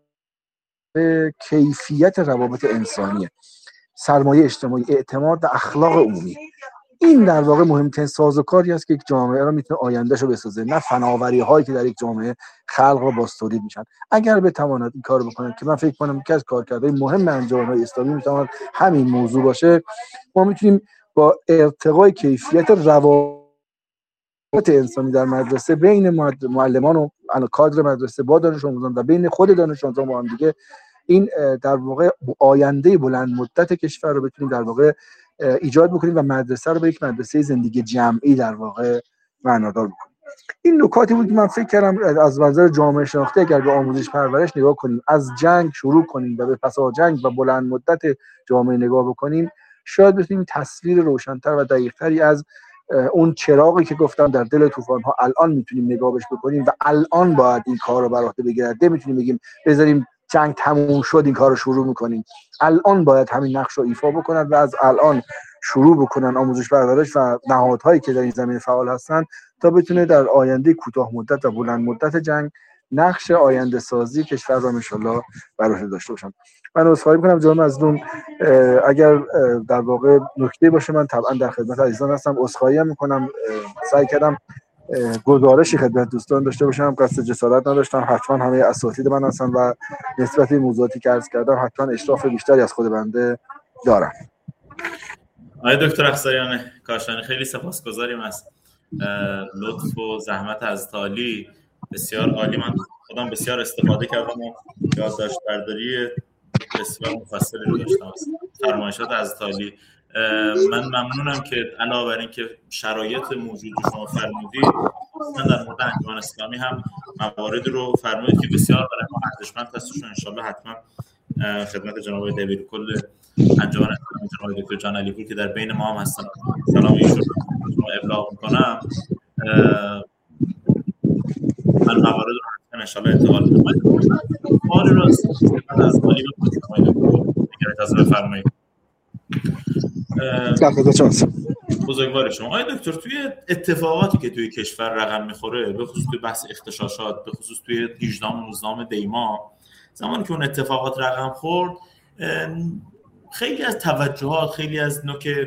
کیفیت روابط انسانیه، سرمایه اجتماعی، اعتماد و اخلاق عمومی. این در واقع مهمترین سازوکاری است که یک جامعه را میتونه آیندهشو بسازه، نه فناوری هایی که در یک جامعه خلق و باستولید میشن. اگر بتواند این کارو بکنه که من فکر کنم که از کارکردهای مهم انجمن‌های اسلامی میتواند همین موضوع باشه، ما میتونیم با ارتقای کیفیت روابط انسانی در مدرسه بین معلمان و کادر مدرسه با دانش آموزان و بین خود دانش آموزان با هم دیگه این در واقع آینده بلند مدت کشور رو بتونیم در واقع ایجاد بکنیم و مدرسه رو به یک مدرسه زندگی جمعی در واقع معنادار بکنیم. این نکاتی بود که من فکر کردم از منظر جامعه شناختی اگر به آموزش پرورش نگاه کنیم، از جنگ شروع کنیم و به پسا جنگ و بلند مدت جامعه نگاه بکنیم، شاید بتونیم تصویر روشن‌تر و دقیق‌تری از اون چراغی که گفتم در دل طوفان‌ها الان میتونیم نگاهش بکنیم و الان باید این کار رو بر عهده بگیرد. نمیتونیم بگیم بذاریم جنگ تموم شد این کار رو شروع میکنیم. الان باید همین نقش رو ایفا بکنن و از الان شروع بکنن آموزش پرورش و نهادهایی که در این زمینه فعال هستن تا بتونه در آینده کوتاه مدت و بلند مدت جنگ نقش آینده سازی کشور رو ان شاءالله بر عهده داشته باشن. من عذرخواهی می‌کنم جناب مظلوم، اگر در واقع نکته باشه من طبعا در خدمت عزیزان هستم. عذرخواهی می‌کنم، سعی کردم گزارشی خدمت دوستان داشته باشم، قصد جسارت نداشتم. حتما همه اساتید من هستن و نسبت به موضوعاتی که عرض کردم حتما اشراف بیشتری از خود بنده دارم. آقای دکتر افزاریان کاشانی خیلی سپاسگزاریم از لطف و زحمت از عالی، بسیار عالی. من خودم بسیار استفاده کردم و یادداشت برداری بسیار مفصلی رو داشتم از فرمایشات از عالی. من ممنونم که علاوه بر اینکه شرایط موجود شما فرمودید، من در مورد انجمن اسلامی هم موارد رو فرمودید که بسیار برای ما ارزشمند هستش و ان شاءالله حتما خدمت جناب دبیر کل انجمن اسلامی جناب دکتر جان علی پور که در بین ما هم هستن سلام ایشون رو ابلاغ میکنم. من موارد رو حتما ان شاءالله انتقال میدم. سوالی رو از عالی بپرسید اگر اجازه بفرمایید. بزرگوار شما آقای دکتر، توی اتفاقاتی که توی کشور رقم میخوره، به خصوص توی بحث اغتشاشات، به خصوص توی 18 و 19 دیما، زمانی که اون اتفاقات رقم خورد، خیلی از توجهات، خیلی از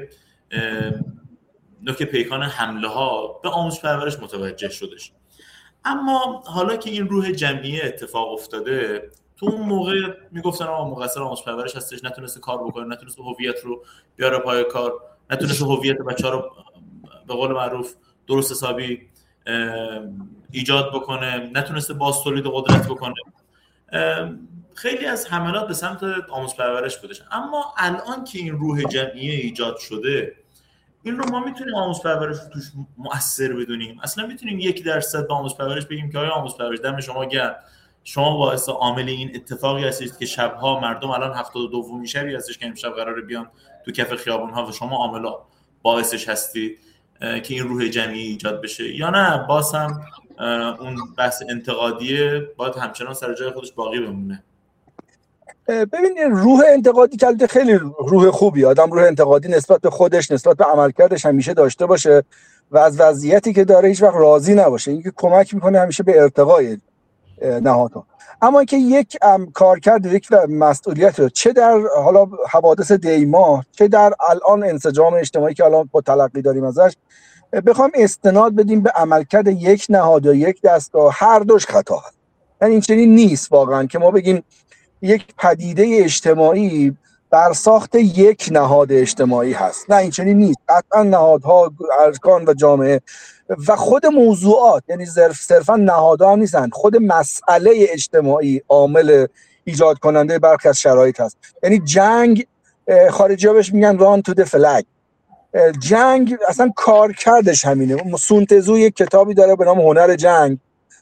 نوک پیکان حمله ها به آموزش پرورش متوجه شدش. اما حالا که این روح جمعیه اتفاق افتاده، تو اون موقع میگفتن مقصر آموزش پرورش هستش، نتونسته کار بکنه، نتونسته هویت رو بیاره پای کار، نتونسته هویت بچه‌ها رو به قول معروف درست حسابی ایجاد بکنه، نتونسته باز تولید قدرت بکنه. خیلی از حملات به سمت آموزش پرورش بودش. اما الان که این روح جمعیه ایجاد شده، این رو ما میتونیم آموزش پرورش رو توش مؤثر بدونیم؟ اصلا میتونیم 1% به آموزش پرورش بگیم که آیا آموزش پرورش دم شما گرم، شما باعث عامل این اتفاقی هستید که شبها مردم الان 72 شبی هستش که امشب قراره بیان تو کف خیابون‌ها و شما عامل باعثش هستید که این روح جمعی ایجاد بشه، یا نه باز هم اون بحث انتقادیه باید همچنان سر جای خودش باقی بمونه؟ ببین روح انتقادی که خیلی روح خوبی، آدم روح انتقادی نسبت به خودش، نسبت به عملکردش همیشه داشته باشه و از وضعیتی که داره هیچ وقت راضی نباشه. این که کمک میکنه همیشه به ارتقای نهادها. اما که یک کارکرد، یک مسئولیت رو چه در حالا حوادث دیماه، چه در الان انسجام اجتماعی که الان با تلقی داریم ازش، بخوام استناد بدیم به عملکرد یک نهاد یا یک دستگاه، هر دوش خطا هست. یعنی این چنین نیست واقعا که ما بگیم یک پدیده اجتماعی بر ساخت یک نهاد اجتماعی هست. نه، این چنین نیست. قطعا نهادها، ارکان و جامعه و خود موضوعات، یعنی صرفا نهادها هم نیستن، خود مسئله اجتماعی عامل ایجاد کننده برخی از شرایط هست. یعنی جنگ، خارجی‌ها بهش میگن run to the flag. جنگ اصلا کارکردش همینه. سونتزو یک کتابی داره به نام هنر جنگ،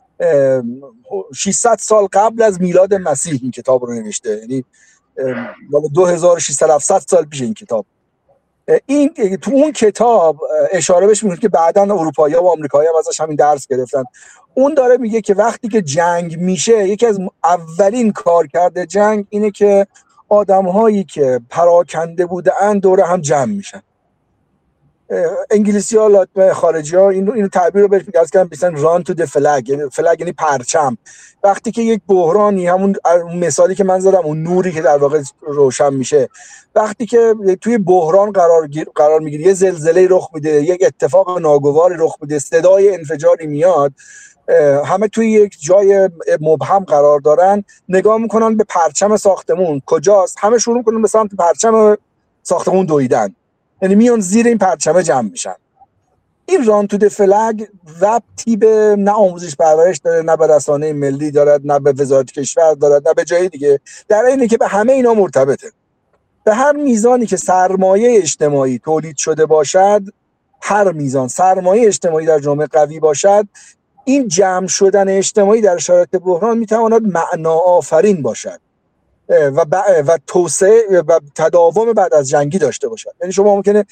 600 سال قبل از میلاد مسیح این کتاب رو نوشته، یعنی 2600 سال پیش این کتاب. این تو اون کتاب اشاره بهش میکنه که بعداً اروپایی‌ها و آمریکایی‌ها ازش همین درس گرفتن. اون داره میگه که وقتی که جنگ میشه، یکی از اولین کارکرد جنگ اینه که آدم‌هایی که پراکنده بودن دور هم جمع میشن. انگلیسی‌ها، خارجی‌ها اینو تعبیر رو بهش میگن مثلا run to the flag، یعنی فلگ یعنی پرچم. وقتی که یک بحرانی، همون مثالی که من زدم، اون نوری که در واقع روشن میشه، وقتی که توی بحران قرار میگیره، یه زلزله رخ میده، یک اتفاق ناگواری رخ میده، صدای انفجاری میاد، همه توی یک جای مبهم قرار دارن، نگاه میکنن به پرچم ساختمون کجاست، همه شروع میکنن به سمت پرچم ساختمون دویدن، یعنی میان زیر این پرچمه جمع میشن. این ران تو د فلگ ربطی به نه آموزش پرورش داره، نه به رسانه ملی دارد، نه به وزارت کشور دارد، نه به جای دیگه، در اینه که به همه اینا مرتبطه. به هر میزانی که سرمایه اجتماعی تولید شده باشد، هر میزان سرمایه اجتماعی در جامعه قوی باشد، این جمع شدن اجتماعی در شرایط بحران میتواند معنا آفرین باشد و توسعه و تداوم بعد از جنگی داشته باشد. یعنی شما ممکنه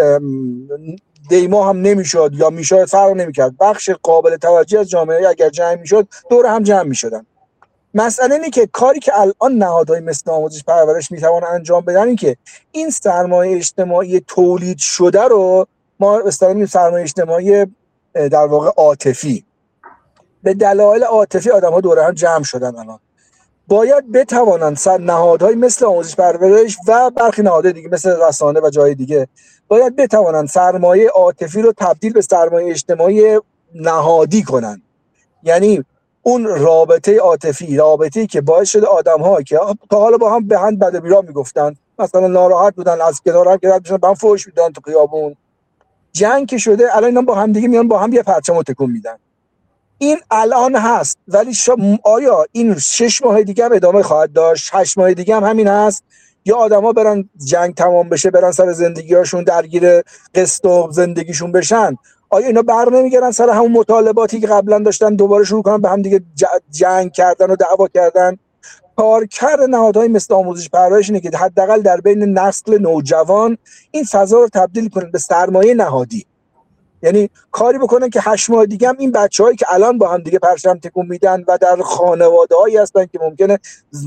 دیما هم نمیشد یا میشد، فرق نمیکرد، بخش قابل توجهی از جامعه اگر جمع میشد دور هم جمع میشدن. مسئله اینه که کاری که الان نهادهای مثل آموزش پرورش میتوان انجام بدن، این که این سرمایه اجتماعی تولید شده رو ما اصطلاحاً میگیم سرمایه اجتماعی در واقع عاطفی، به دلایل عاطفی آدم‌ها دور هم جمع شدن، الان باید بتوانند نهادهای مثل آموزش پرورش و برخی نهادهای دیگه مثل رسانه و جای دیگه باید بتوانند سرمایه عاطفی رو تبدیل به سرمایه اجتماعی نهادی کنند. یعنی اون رابطه عاطفی، رابطه‌ای که باعث شده آدم‌ها که تا حالا با هم به هم بد و بیرا میگفتن، مثلا ناراحت بودن، از کنار هم گرفت میشن، با هم فحش میدادن تو خیابون، جنگ که شده الان اینا با هم دیگه میان با هم یه پرچم تکون میدن. این الان هست، ولی آیا این 6 ماه دیگه هم ادامه خواهد داشت؟ 8 ماه دیگه هم همین هست؟ یا آدما برن جنگ تمام بشه، برن سر زندگی‌هاشون درگیر قسط و زندگیشون بشن؟ آیا اینا بر نمیگردن سر همون مطالباتی که قبلا داشتن دوباره شروع کنن به هم دیگه جنگ کردن و دعوا کردن؟ کارکرد نهادهای مثل آموزش پرورش اینه که حداقل در بین نسل نوجوان این فضا رو تبدیل کنن به سرمایه نهادی. یعنی کاری بکنن که 8 ماه دیگه هم این بچه‌هایی که الان با هم دیگه پرچم تکون میدن و در خانواده‌هایی هستن که ممکنه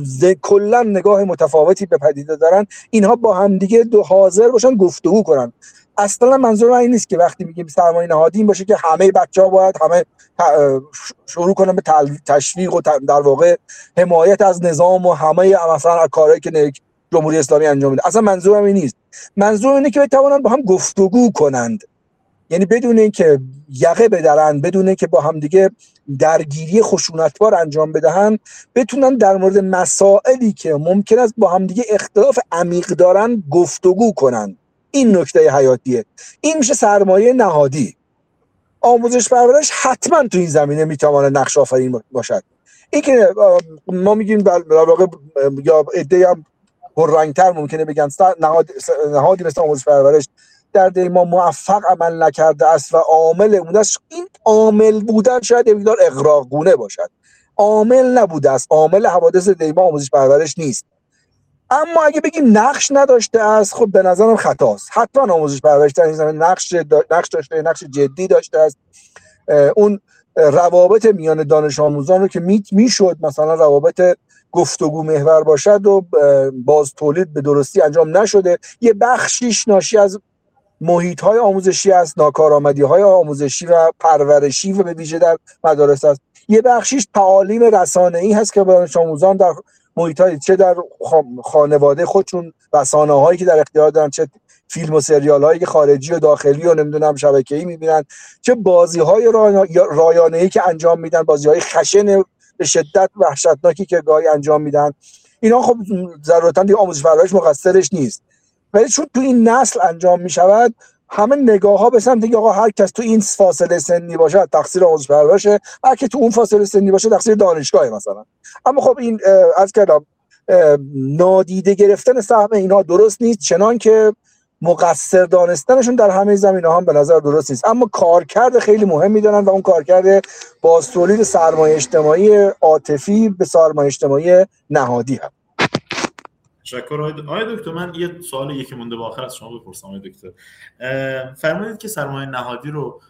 کلا نگاه متفاوتی به پدیده دارن، اینها با هم دیگه حاضر باشن گفتگو کنن. اصلا منظور من این نیست که وقتی میگیم سرمایه نهادی این باشه که همه بچه‌ها باید همه شروع کنن به تشویق و در واقع حمایت از نظام و همه مثلا کارهایی که جمهوری اسلامی انجام میده. اصلا منظورم این نیست. منظورم اینه که بتوانن با هم گفتگو کنند، یعنی بدون اینکه یقه بدرن، بدون اینکه با هم دیگه درگیری خشونتبار انجام بدهن، بتونن در مورد مسائلی که ممکن است با هم دیگه اختلاف عمیق دارن گفتگو کنن. این نکته حیاتیه. این میشه سرمایه نهادی. آموزش پرورش حتما تو این زمینه میتونه نقش آفرین باشد. این که ما میگیم در واقع یا ایده هم پررنگ‌تر ممکنه بگن نهادی مثل آموزش پرورش در دیما موفق عمل نکرده است و عامل بوده است. این عامل بودن شاید یه مقدار اغراق‌گونه باشد، عامل نبوده است، عامل حوادث دیما آموزش پرورش نیست. اما اگه بگیم نقش نداشته است، خب به نظرم خطاست. حتما آموزش پرورش در این زمینه نقش داشته، نقش جدی داشته است. اون روابط میان دانش آموزان رو که میشد مثلا روابط گفتگو محور باشد و باز تولید به درستی انجام نشده. یه بخشیش ناشی از محیط‌های آموزشی است، ناکارآمدی‌های آموزشی و پرورشی و به ویژه در مدارس است. یه بخشیش تعالیم رسانه‌ای هست که دانش آموزان در محیط‌های چه در خانواده خودشون رسانه‌هایی که در اختیار دارن، چه فیلم و سریال‌هایی که خارجی و داخلی و نمیدونم شبکه‌ای می‌بینن، چه بازی‌های رایانه‌ای که انجام میدن، بازی‌های خشن به شدت وحشتناکی که گاهی انجام میدن. اینا خب ضرورتاً دیگه آموزش پرورش مقصرش نیست، ولی چون تو این نسل انجام میشود همه نگاه‌ها به سمت اینکه آقا هر کس تو این فاصله سنی باشه تقصیر آموزش پرورشه، هر کی تو اون فاصله سنی باشه تقصیر دانشگاهه مثلا. اما خب این از کلام نادیده گرفتن سهم اینا درست نیست، چنان که مقصر دانستنشون در همه زمینه‌ها هم به نظر درست نیست. اما کارکرد خیلی مهمی دارن و اون کارکرد بازتولید سرمایه اجتماعی عاطفی به سرمایه اجتماعی نهادی هست. تشکر آقای دکتر. من یه سوال یکی مونده با آخر از شما بپرسم آقای دکتر. فرمودید که سرمایه نهادی رو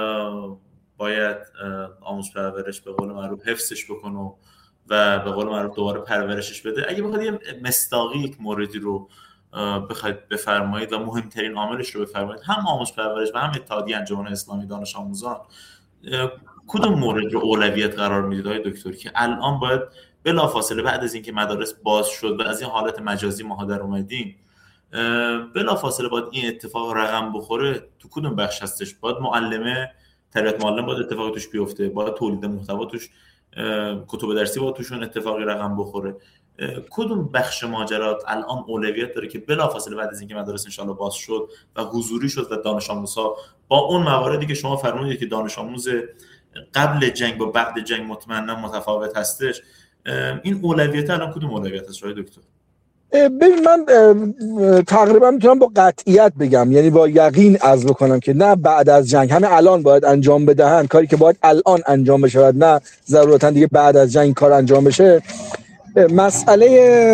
باید آموزش پرورش به قول معروف حفظش بکنه و به قول معروف دوباره پرورشش بده. اگه بخواید یه مصداقی یک موردی رو بخواید بفرمایید و مهمترین عاملش رو بفرمایید، هم آموزش پرورش و هم اتحادیه انجمن اسلامی دانش آموزان، کدوم مورد رو اولویت قرار میدید آقای دکتر که الان باید بلافاصله بعد از اینکه مدارس باز شد و از این حالت مجازی ما در اومدیم بلافاصله باید این اتفاق رقم بخوره؟ تو کدوم بخش هستش؟ باید معلم باید اتفاقی توش بیفته، باید تولید محتوا توش، کتب درسی باید توشون اتفاقی رقم بخوره؟ کدوم بخش ماجرات الان اولویت داره که بلافاصله بعد از اینکه مدارس انشالله باز شد و حضوری شد و دانش آموزها با اون مواردی که شما فرمودید که دانش آموز قبل جنگ و بعد جنگ مطمئنا متفاوت هستش، این اولویت الان کدوم اولویت است آقای دکتر؟ ببین من تقریبا میتونم با قطعیت بگم، یعنی با یقین عرض بکنم که نه بعد از جنگ، همه الان باید انجام بدهن کاری که باید الان انجام بشه، نه ضرورتا دیگه بعد از جنگ کار انجام بشه. مسئله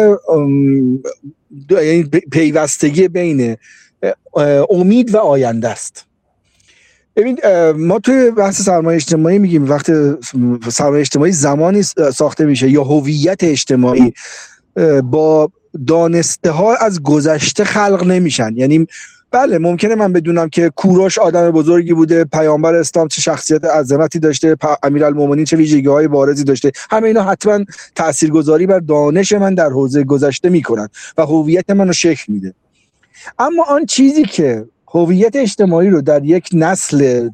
یعنی پیوستگی بین امید و آینده است. ببین ما توی بحث سرمایه اجتماعی میگیم وقتی سرمایه اجتماعی زمانی ساخته میشه یا هویت اجتماعی با دانسته ها از گذشته خلق نمیشن. یعنی بله ممکنه من بدونم که کوروش آدم بزرگی بوده، پیامبر اسلام چه شخصیت عظمتی داشته، امیرالمومنین چه ویژگی‌های بارزی داشته، همه اینا حتما تاثیرگذاری بر دانش من در حوزه گذشته میکنن و هویت منو شکل میده. اما آن چیزی که هویت اجتماعی رو در یک نسل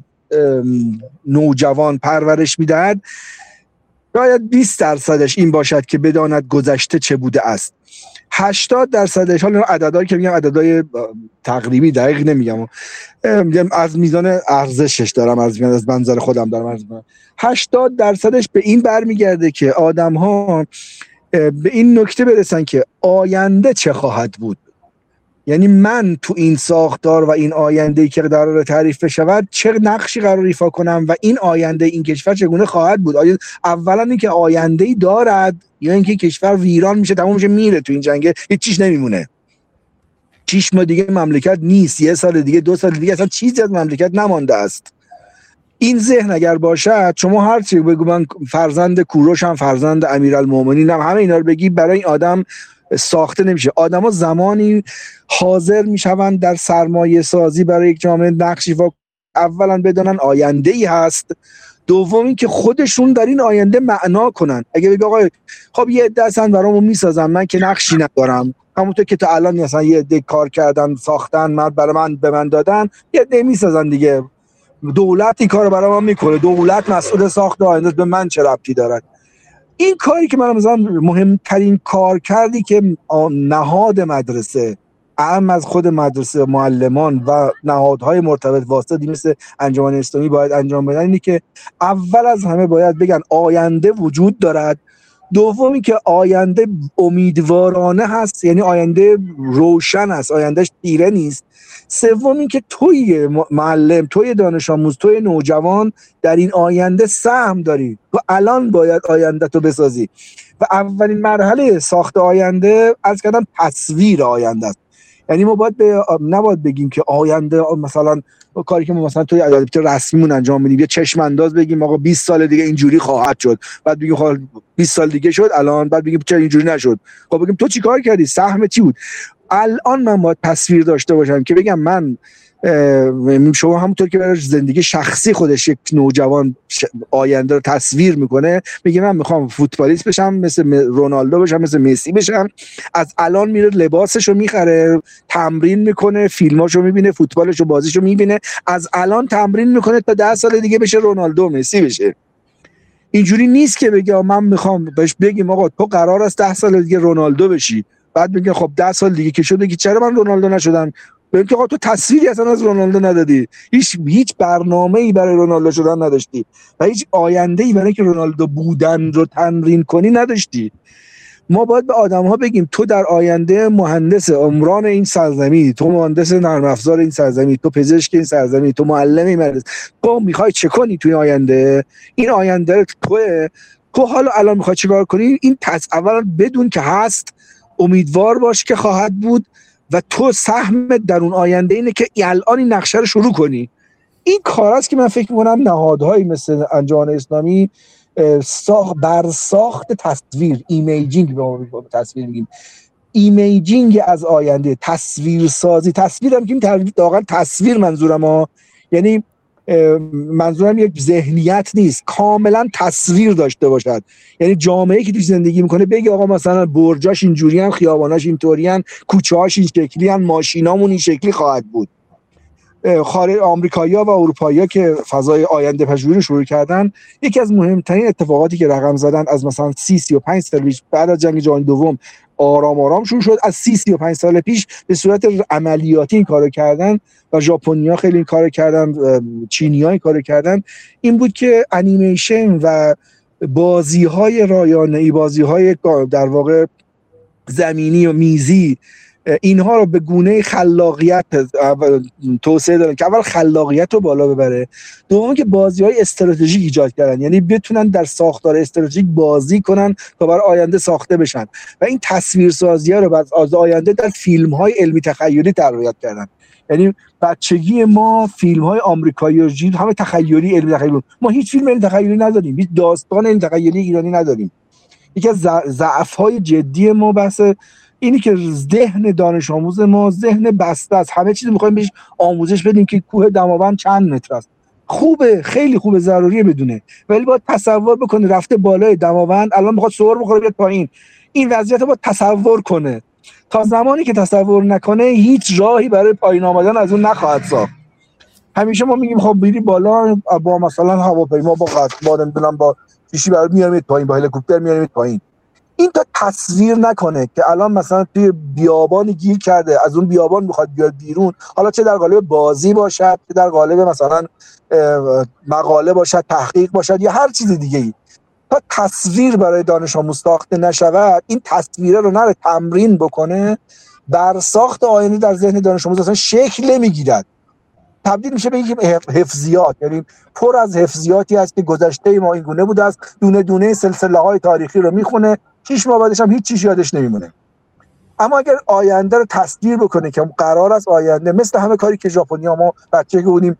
نوجوان پرورش میدهد باید 20% این باشد که بداند گذشته چه بوده است. 80%، حالا عددهایی که میگم عددهای تقریبی دقیق نمیگم، از میزان ارزشش دارم، از منظر خودم دارم، 80%ش به این برمیگرده که آدم‌ها به این نکته برسن که آینده چه خواهد بود. یعنی من تو این ساختار و این آینده‌ای که قراره تعریف بشود چه نقشی قرار ایفا کنم و این آینده این کشور چگونه خواهد بود. اولا اینکه آینده‌ای دارد یا اینکه کشور ویران میشه، تمام میشه، میره تو این جنگ، هیچ چیز نمیمونه. 6 ماه دیگه مملکت نیست، 1 سال دیگه، 2 سال دیگه اصلا چیزی از مملکت نمانده است. این ذهن اگر باشد، شما هر چی بگو من فرزند کوروشم، فرزند امیرالمومنینم، همه اینا رو بگی، برای این آدم ساخته نمیشه. آدما زمانی حاضر میشوند در سرمایه سازی برای یک جامعه نقشی اولا بدونن آینده ای هست، دومی که خودشون در این آینده معنا کنن. اگه بگی آقا خب یه عده اصلا برامون میسازن، من که نقشی ندارم، همونطور که تا الان مثلا یه عده کار کردن ساختن، من برای من به من دادن، یه عده میسازن دیگه، دولت این کارو برای من میکنه، دولت مسئول ساخت آینده، به من چه ربطی داره؟ این کاری که من مثلا مهمترین کار کردی که نهاد مدرسه، اهم از خود مدرسه، معلمان و نهادهای مرتبط واسطه مثل انجمن اسلامی باید انجام بدن، اینی که اول از همه باید بگن آینده وجود دارد، دومی که آینده امیدوارانه هست، یعنی آینده روشن است، آیندهش تیره نیست، سومی که توی معلم، توی دانش آموز، توی نوجوان در این آینده سهم داری، تو الان باید آینده تو بسازی. و اولین مرحله ساخت آینده از کردن تصویر آینده است. یعنی ما نباید بگیم که آینده مثلا کاری که ما مثلا توی ادبیات رسمیمون انجام میدیم یه چشم انداز بگیم آقا 20 سال دیگه اینجوری خواهد شد، بعد بگیم خب 20 سال دیگه شد الان، بعد بگیم چرا اینجوری نشد. خب بگیم تو چی کار کردی، سهم چی بود؟ الان من باید تصویر داشته باشم که بگم من شما همونطور که برای زندگی شخصی خودش یک نوجوان آینده رو تصویر میکنه، میگه من میخوام فوتبالیست بشم، مثل رونالدو بشم، مثل مسی بشم. از الان میره لباسشو میخره، تمرین میکنه، فیلماشو میبینه، فوتبالشو بازیشو میبینه، از الان تمرین میکنه تا 10 سال دیگه بشه رونالدو مسی بشه. اینجوری نیست که بگه من میخوام بهش بگیم آقا تو قرار است 10 سال دیگه رونالدو بشی، بعد میگه خب 10 سال دیگه که شد بگی چرا من رونالدو نشدم؟ ببین که آقا تو تصویری اصلا از رونالدو ندادی، هیچ برنامه‌ای برای رونالدو شدن نداشتی و هیچ آینده‌ای برای که رونالدو بودن رو تمرین کنی نداشتی. ما باید به آدم‌ها بگیم تو در آینده مهندس عمران این سرزمین، تو مهندس نرم افزار این سرزمین، تو پزشک این سرزمین، تو معلم این مدرسه، تو میخوای چه کنی توی آینده؟ این آینده تو حالا الان میخوای چیکار کنی؟ این اولا بدون که هست، امیدوار باش که خواهد بود و تو سهم در اون آینده اینه که الان این نقشه رو شروع کنی. این کار است که من فکر می‌کنم نهادهایی مثل انجمن اسلامی ساخت تصویر، ایمیجینگ، به تصویر میگیم، ایمیجینگ از آینده، تصویر سازی. تصویرم که واقعا تصویر منظورم یعنی منظورم یک ذهنیت نیست، کاملا تصویر داشته باشد. یعنی جامعه‌ای که توش زندگی میکنه بگه آقا مثلا برجاش اینجوریان، خیاباناش اینطوریان، کوچه‌هاش این شکلیان، ماشینامون این شکلی خواهد بود. خارج آمریکایی‌ها و اروپایی‌ها که فضای آینده پژوهی رو شروع کردن، یکی از مهمترین اتفاقاتی که رقم زدن از مثلا 35 سال پیش بعد از جنگ جهانی دوم آرام شروع شد، از 35 سال پیش به صورت عملیاتی این کارو کردن و ژاپنی‌ها خیلی این کارو کردن، چینی‌ها این کارو کردن، این بود که انیمیشن و بازی‌های رایانه‌ای، بازی‌های در واقع زمینی و میزی، اینها رو به گونه خلاقیت توسعه دادن که اول خلاقیت رو بالا ببره، دوم که بازی‌های استراتژیک ایجاد کردن، یعنی بتونن در ساختار استراتژیک بازی کنن تا برای آینده ساخته بشن و این تصویرسازی‌ها رو بعد از آینده در فیلم‌های علمی تخیلی تربیت کردن. یعنی بچگی ما فیلم‌های آمریکایی و جیل همه تخیلی، علمی تخیلی، ما هیچ فیلم علمی تخیلی نداریم، هیچ داستان علمی تخیلی ایرانی نداریم. یکی از ضعف‌های جدی ما بحث اینی که ذهن دانش آموز ما ذهن بسته است، همه چیز می‌خوایم بهش آموزش بدیم که کوه دماوند چند متر است. خوبه، خیلی خوبه، ضروریه بدونه، ولی باید تصور بکنه رفته بالای دماوند، الان می‌خواد سور بخوره بیاد پایین. این وضعیت رو باید تصور کنه. تا زمانی که تصور نکنه هیچ راهی برای پایین آمدن از اون نخواهد ساخت. همیشه ما میگیم خب میری بالا با مثلا هواپیما، با نمیدونم با چیزی برای میاریم پایین، با هلیکوپتر میاریم پایین. این تا تصویر نکنه که الان مثلا توی بیابانی گیر کرده، از اون بیابان میخواد بیاد بیرون، حالا چه در قالب بازی باشد، چه در قالب مثلا مقاله باشد، تحقیق باشد یا هر چیز دیگه ای، تا تصویر برای دانش آموز ساخته نشود، این تصویره رو نره تمرین بکنه، بر ساخت آینده در ذهن دانش آموز اصلا شکل نمیگیرد، تبدیل میشه به یک حفظیات. یعنی پر از حفظیاتی هست که گذشته ما این گونه بوده است، دونه دونه سلسله‌های تاریخی رو میخونه، 6 ماه بعدش هم هیچ چیزی یادش نمیمونه. اما اگر آینده رو تصویر بکنه که قرار است آینده مثل همه کاری که ژاپنی‌ها ما بچگی بودیم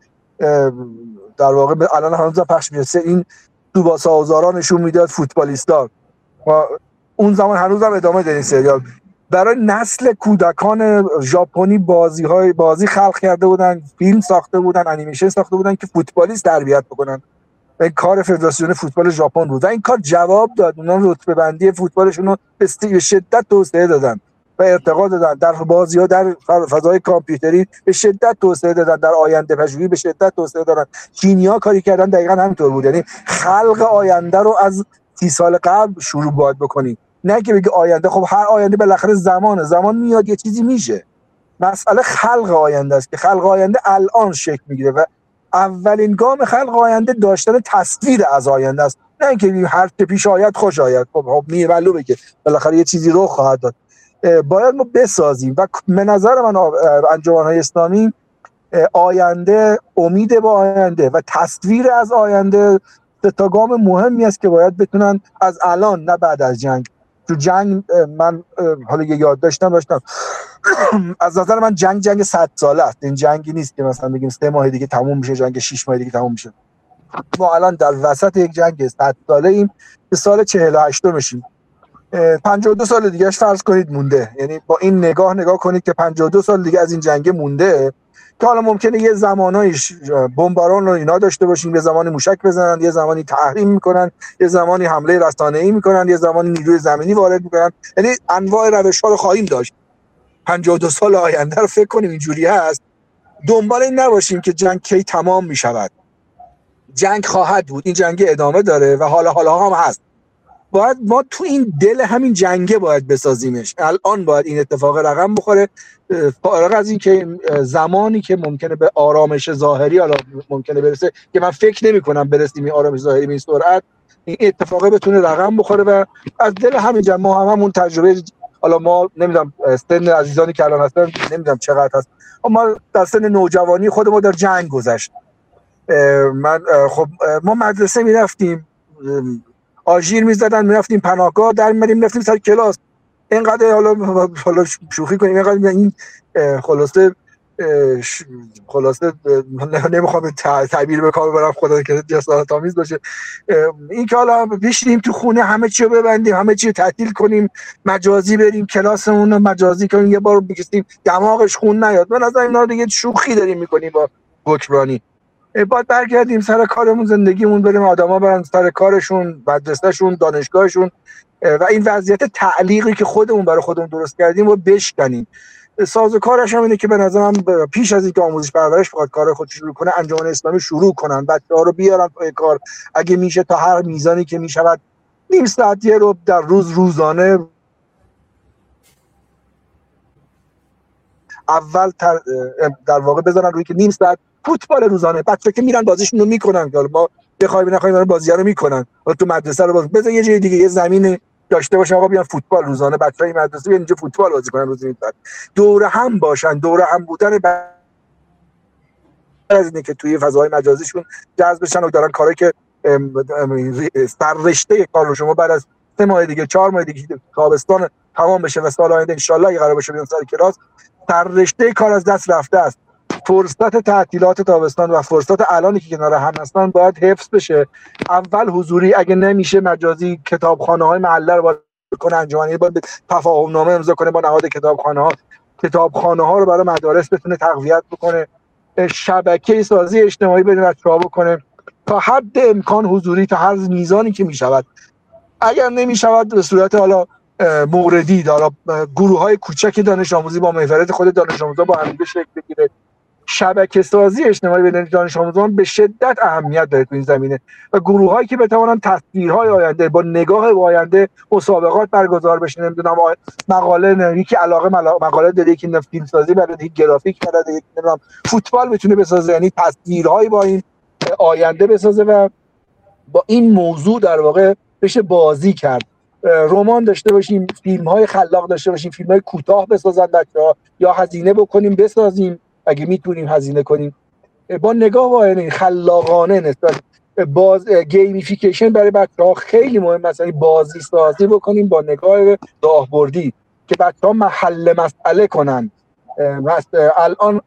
در واقع الان هنوز پخش میشه، این دوباسا اوزارا نشون میداد فوتبالیستا و اون زمان هنوزم ادامه داره این سریال، برای نسل کودکان ژاپنی بازی خلق کرده بودن، فیلم ساخته بودن، انیمیشن ساخته بودن که فوتبالیست تربیت بکنن. این کار فدراسیون فوتبال ژاپن بود و این کار جواب داد. اونا رتبه بندی فوتبالشون رو به شدت توسعه دادن و ارتقا دادن، در بازی‌ها در فضای کامپیوتری به شدت توسعه دادن، در آینده پژوهی به شدت توسعه دادن. چینی‌ها کاری کردن دقیقاً همینطور بود، یعنی خلق آینده رو از 30 سال قبل شروع باید بکنی، نه که بگی آینده. خب هر آینده بالاخره زمان میاد یه چیزی میشه. مسئله خلق آینده است که خلق آینده الان شکل میگیره و اولین گام خلق آینده داشتن تصویر از آینده است، نه اینکه هر چه پیش آید خوش آید. خب معلومه که بالاخره یه چیزی رخ خواهد داد. باید ما بسازیم و به نظر من انجمن‌های اسلامی آینده، امید با آینده و تصویر از آینده تا گام مهمی است که باید بتونن از الان، نه بعد از جنگ. تو جنگ من حالا یه یادداشت داشتم از نظر من جنگ 100 ساله است. این جنگی نیست که مثلا بگیم 3 ماه دیگه تموم میشه، جنگ 6 ماه دیگه تموم میشه. ما الان در وسط یک جنگ 100 ساله ایم، به سال 48 میشیم. 52 سال دیگهش فرض کنید مونده. یعنی با این نگاه کنید که 52 سال دیگه از این جنگ مونده که حالا ممکنه یه زمانایی بمباران رو اینا داشته باشیم، یه زمانی موشک بزنن، یه زمانی تحریم میکنن، یه زمانی حمله رسانه‌ای میکنن، یه زمانی نیروی زمینی وارد میکنن. یعنی انواع روش‌ها رو خواهیم داشت. 52 سال آینده رو فکر کنیم اینجوری هست. دنبال این نباشیم که جنگ کی تمام میشود. جنگ خواهد بود، این جنگ ادامه داره و حالا هم هست. باید ما تو این دل همین جنگه باید بسازیمش. الان باید این اتفاق رقم بخوره، فارغ از این که زمانی که ممکنه به آرامش ظاهری حالا ممکنه برسه که من فکر نمی کنم برسیم این آرامش ظاهری به این سرعت، این اتفاق بتونه رقم بخوره و از دل همین جنگ ما همون تجربه، حالا ما نمیدونم سن عزیزانی که الان هستن نمیدونم چقدر هست، ما در سن نوجوانی خودمون در جنگ گذشت. من خب ما مدرسه میرفتیم، آژیر میزدن، میرفتیم پناهگاه، در میریم رفتیم سر کلاس. اینقدر حالا شوخی کنیم، اینقدر این خلاصه نمیخوام تعبیر به کار ببرم، خدا کنه جسارت آمیز باشه، این که حالا بشینیم تو خونه همه چی رو ببندیم، همه چی رو تعطیل کنیم، مجازی بریم کلاسمون رو مجازی کنیم، یه بار بگیستیم دماغش خون نیاد. من از اینا دیگه شوخی داریم میکنیم با حکمرانی. باید برگردیم سر کارمون، زندگیمون، بریم آدما برن سر کارشون، مدرسه‌شون، دانشگاهشون و این وضعیت تعلیقی که خودمون برای خودمون درست کردیم رو بشکنیم. سازوکارش هم اینه که به نظرم پیش از اینکه آموزش پرورش بخواد کار خودش شروع کنه، انجمن اسلامی شروع کنن، بچه‌ها رو بیارن پای کار، اگه میشه تا هر میزانی که میشود نیم ساعت رو در روزانه اول در واقع بذارن روی که نیم ساعت فوتبال روزانه، بچه‌ها که میرن بازیشون رو میکنن، که ما بخوایم نخوایم بازی رو میکنن، تو مدرسه رو بذار یه جای دیگه یه زمین داشته باشن، آقا بیان فوتبال روزانه، بچه‌های مدرسه بیان اینجا فوتبال بازی کنن روزانه، دور هم باشن. دور هم بودن از اینه که توی فضاهای مجازیشون جذب بشن و دارن کاری که سررشته کار رو شما بعد از 3 ماه دیگه 4 ماه دیگه تابستان تمام بشه و سال آینده ان شاءالله اگه قرار باشه بیان سر کلاس، سررشته کار از دست رفته است. فرصت تعطیلات تابستان و فرصت الانی که کنار هم هستن باید حفظ بشه. اول حضوری، اگه نمیشه مجازی، کتابخانه‌های محله رو باید کنه، انجمنی باید تفاهم نامه امضا کنه با نهاد کتابخانه‌ها رو برای مدارس بتونه تقویت بکنه، شبکه سازی اجتماعی بین بچه‌ها بکنه، تا حد امکان حضوری تا هر میزانی که میشود. اگر نمیشود به صورت حالا موردی حالا گروه‌های کوچک دانش آموزی با محورت خود دانش آموزا با هم شکل بگیره. شبکه سازی اجتماعی بین دانش آموزان به شدت اهمیت داره تو این زمینه و گروه‌هایی که بتوانن تصویرهای آینده با نگاه به آینده مسابقات برگزار بشه، نمیدونم مقاله یکی علاقه مقاله داره، یکی فیلم سازی بلده، یکی گرافیک بلده، یکی نمیدونم فوتبال میتونه بسازه، یعنی تصویرهایی با این آینده بسازه و با این موضوع در واقع بشه بازی کرد. رمان داشته باشیم، فیلم‌های خلاق داشته باشیم، فیلم‌های کوتاه بسازن بچه‌ها، یا هزینه بکنیم بسازیم اگه میتونیم هزینه کنیم، با نگاه واقعی خلاقانه نسبت باز گیمیفیکیشن برای بچه‌ها خیلی مهمه، مثلا بازی سازی بکنیم با نگاه راهبردی که بچه‌ها محل مسئله کنن. الان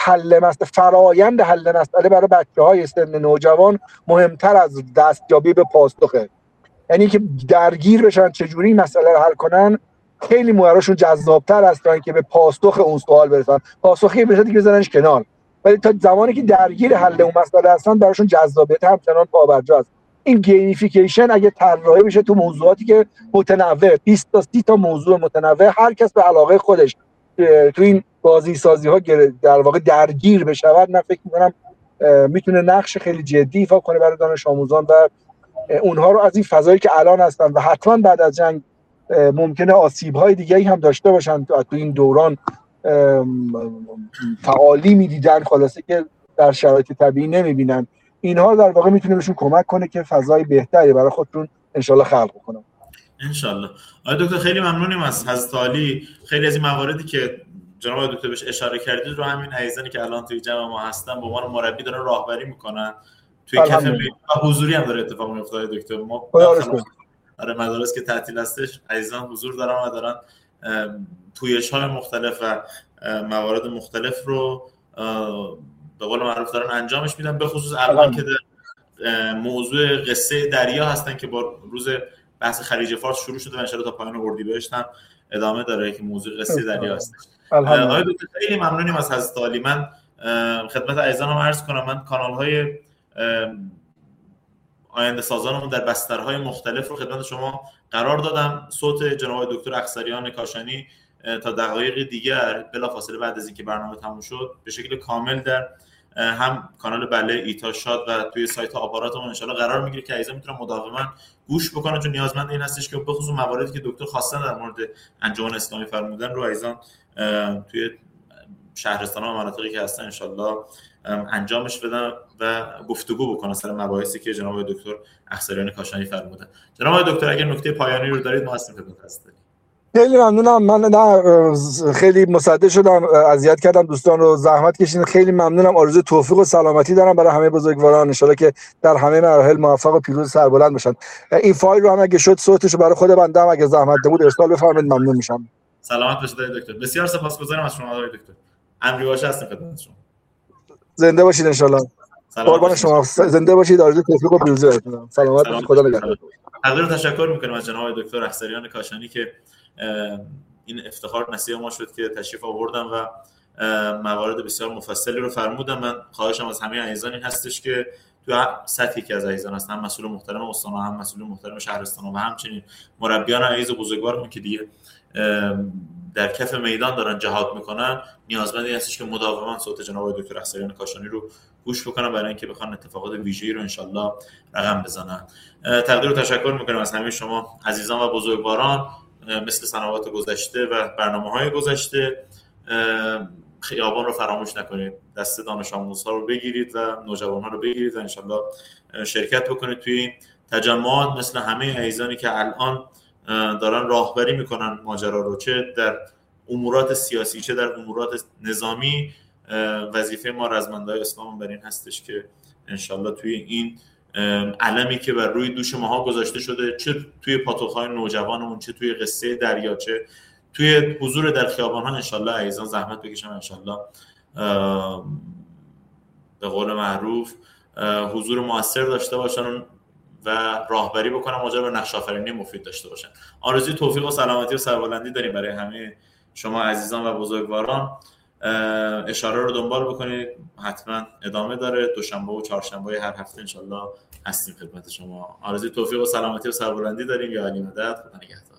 فرایند حل مسئله برای بچه‌های سن نوجوان مهمتر از دستیابی به پاسخه، یعنی که درگیر بشن چجوری مسئله رو حل کنن، خیلی براشون جذاب‌تر است تا اینکه به پاسخ اون سوال برسن. پاسخی بشه دیگه بزننش کنار، ولی تا زمانی که درگیر حل اون مسئله هستن براشون جذابیت همچنان پابرجا است. این گیمیفیکیشن اگه طراحی بشه تو موضوعاتی که متنوع 20 تا 30 تا موضوع متنوع، هر کس به علاقه خودش تو این بازی سازی ها در واقع درگیر بشود، من فکر می‌کنم میتونه نقش خیلی جدی ایفا کنه برای دانش آموزان و اونها رو از این فضایی که الان هستن و حتما بعد از جنگ ممکنه آسیب‌های دیگه‌ای هم داشته باشن تو این دوران تعالیمی دیدن خلاصه که در شرایط طبیعی نمی‌بینن، اینها در واقع میتونه بهشون کمک کنه که فضای بهتری برای خودشون انشالله خلق کنن. انشالله. آقای دکتر خیلی ممنونیم از حضرت عالی. خیلی از این مواردی که جناب دکتر بهش اشاره کردید رو همین عزیزانی که الان توی جمع ما هستن به عنوان مربی دارن راهبری میکنن توی کف حضوری هم داره اتفاق میفته. دکتر ما برای مدارس که تعطیل هستش عزیزان حضور دارن و دارن پویش‌های مختلف و موارد مختلف رو به قول معروف دارن انجامش میدن، به خصوص الان که در موضوع قصه دریا هستن که با روز بحث خلیج فارس شروع شده و ان شاءالله تا پایان اردیبهشت هم ادامه داره که موضوع قصه دریا هستش. آقای دکتر خیلی ممنونیم از حضرت عالی. من خدمت عزیزان هم عرض کنم من کانال‌های آینده سازانمون در بسترهای مختلف رو خدمت شما قرار دادم. صوت جناب دکتر اخضریان کاشانی تا دقایق دیگر بلافاصله بعد از اینکه برنامه تموم شد به شکل کامل در هم کانال بله ایتا شاد و توی سایت آپاراتمون ان شاءالله قرار میگیره که عزیزان میتونن مداوما گوش بکنن، چون نیازمند این هستش که به خصوص مواردی که دکتر خواستن در مورد انجمن اسلامی فرمودن رو عزیزان توی شهرستان‌ها و مناطقی که هستن ان شاءالله انجامش بدن و گفتگو بکنن سر مباحثی که جناب دکتر اخضریان کاشانی فرمودن. جناب دکتر اگر نکته پایانی رو دارید ما هستیم خدمت هستید. خیلی ممنونم. من خیلی مصدق شدم، اذیت کردم دوستان رو، زحمت کشیدین. خیلی ممنونم. آرزوی توفیق و سلامتی دارم برای همه بزرگواران، ان شاءالله که در همه مراحل موفق و پیروز سربلند بشن. این فایل رو هم اگه شد صوتش رو برای خود بنده هم اگه زحمت بود ارسال بفرمایید، ممنون میشم. سلامت باشید دکتر. بسیار سپاسگزارم از شما آقای دکتر. امری باشه هستیم خدمت شما. زنده باشید ان شاءالله. قربان شما. زنده باشید. آرزوی توفیق و پیروزی براتون. سلامت باشید. خدا نگهدار. تقدیر تشکر میکنم از جناب دکتر اخضریان کاشانی که این افتخار نصیب ما شد که تشریف آوردم و موارد بسیار مفصلی رو فرمودم. من خواهشم از همه عزیزان این هستش که تو سطحی که از عزیزان هستن، هم مسئول محترم استان هم مسئول محترم شهرستان و همچنین مربیان عزیز و بزرگوارمون که دیگه در کف میدان دارن جهاد میکنن، نیازمند این هستش که مداوما صوت جناب دکتر اخضریان کاشانی رو گوش بکنن برای اینکه بخوان اتفاقات ویژه‌ای رو انشالله رقم بزنن. تقدیر و تشکر میکنم از همه شما عزیزان و بزرگواران. مثل سنوات گذشته و برنامه‌های گذشته خیابان رو فراموش نکنید، دست دانش آموزها رو بگیرید و نوجوان‌ها رو بگیرید و انشالله شرکت بکنید توی این تجمعات مثل همه عزیزانی که الان دارن راهبری میکنن ماجرا رو، چه در امورات سیاسی چه در امورات نظامی. وظیفه ما رزمنده‌های اسلام بر این هستش که انشالله توی این علمی که بر روی دوش ماها گذاشته شده، چه توی پاتوق‌های نوجوانمون، چه توی قصه دریاچه، توی حضور در خیابان‌ها انشالله عزیزان زحمت بکشن، انشالله به قول معروف حضور موثر داشته باشن و راهبری بکنن، ماجرا به نقش آفرینی مفید داشته باشن. آرزوی توفیق و سلامتی و سربلندی داریم برای همه شما عزیزان و بزرگواران. اشاره رو دنبال بکنید، حتما ادامه داره. دوشنبه و چهارشنبه هر هفته انشالله هستیم خدمت شما. آرزوی توفیق و سلامتی و سربلندی داریم. یا علی مدد. خدا نگهدار.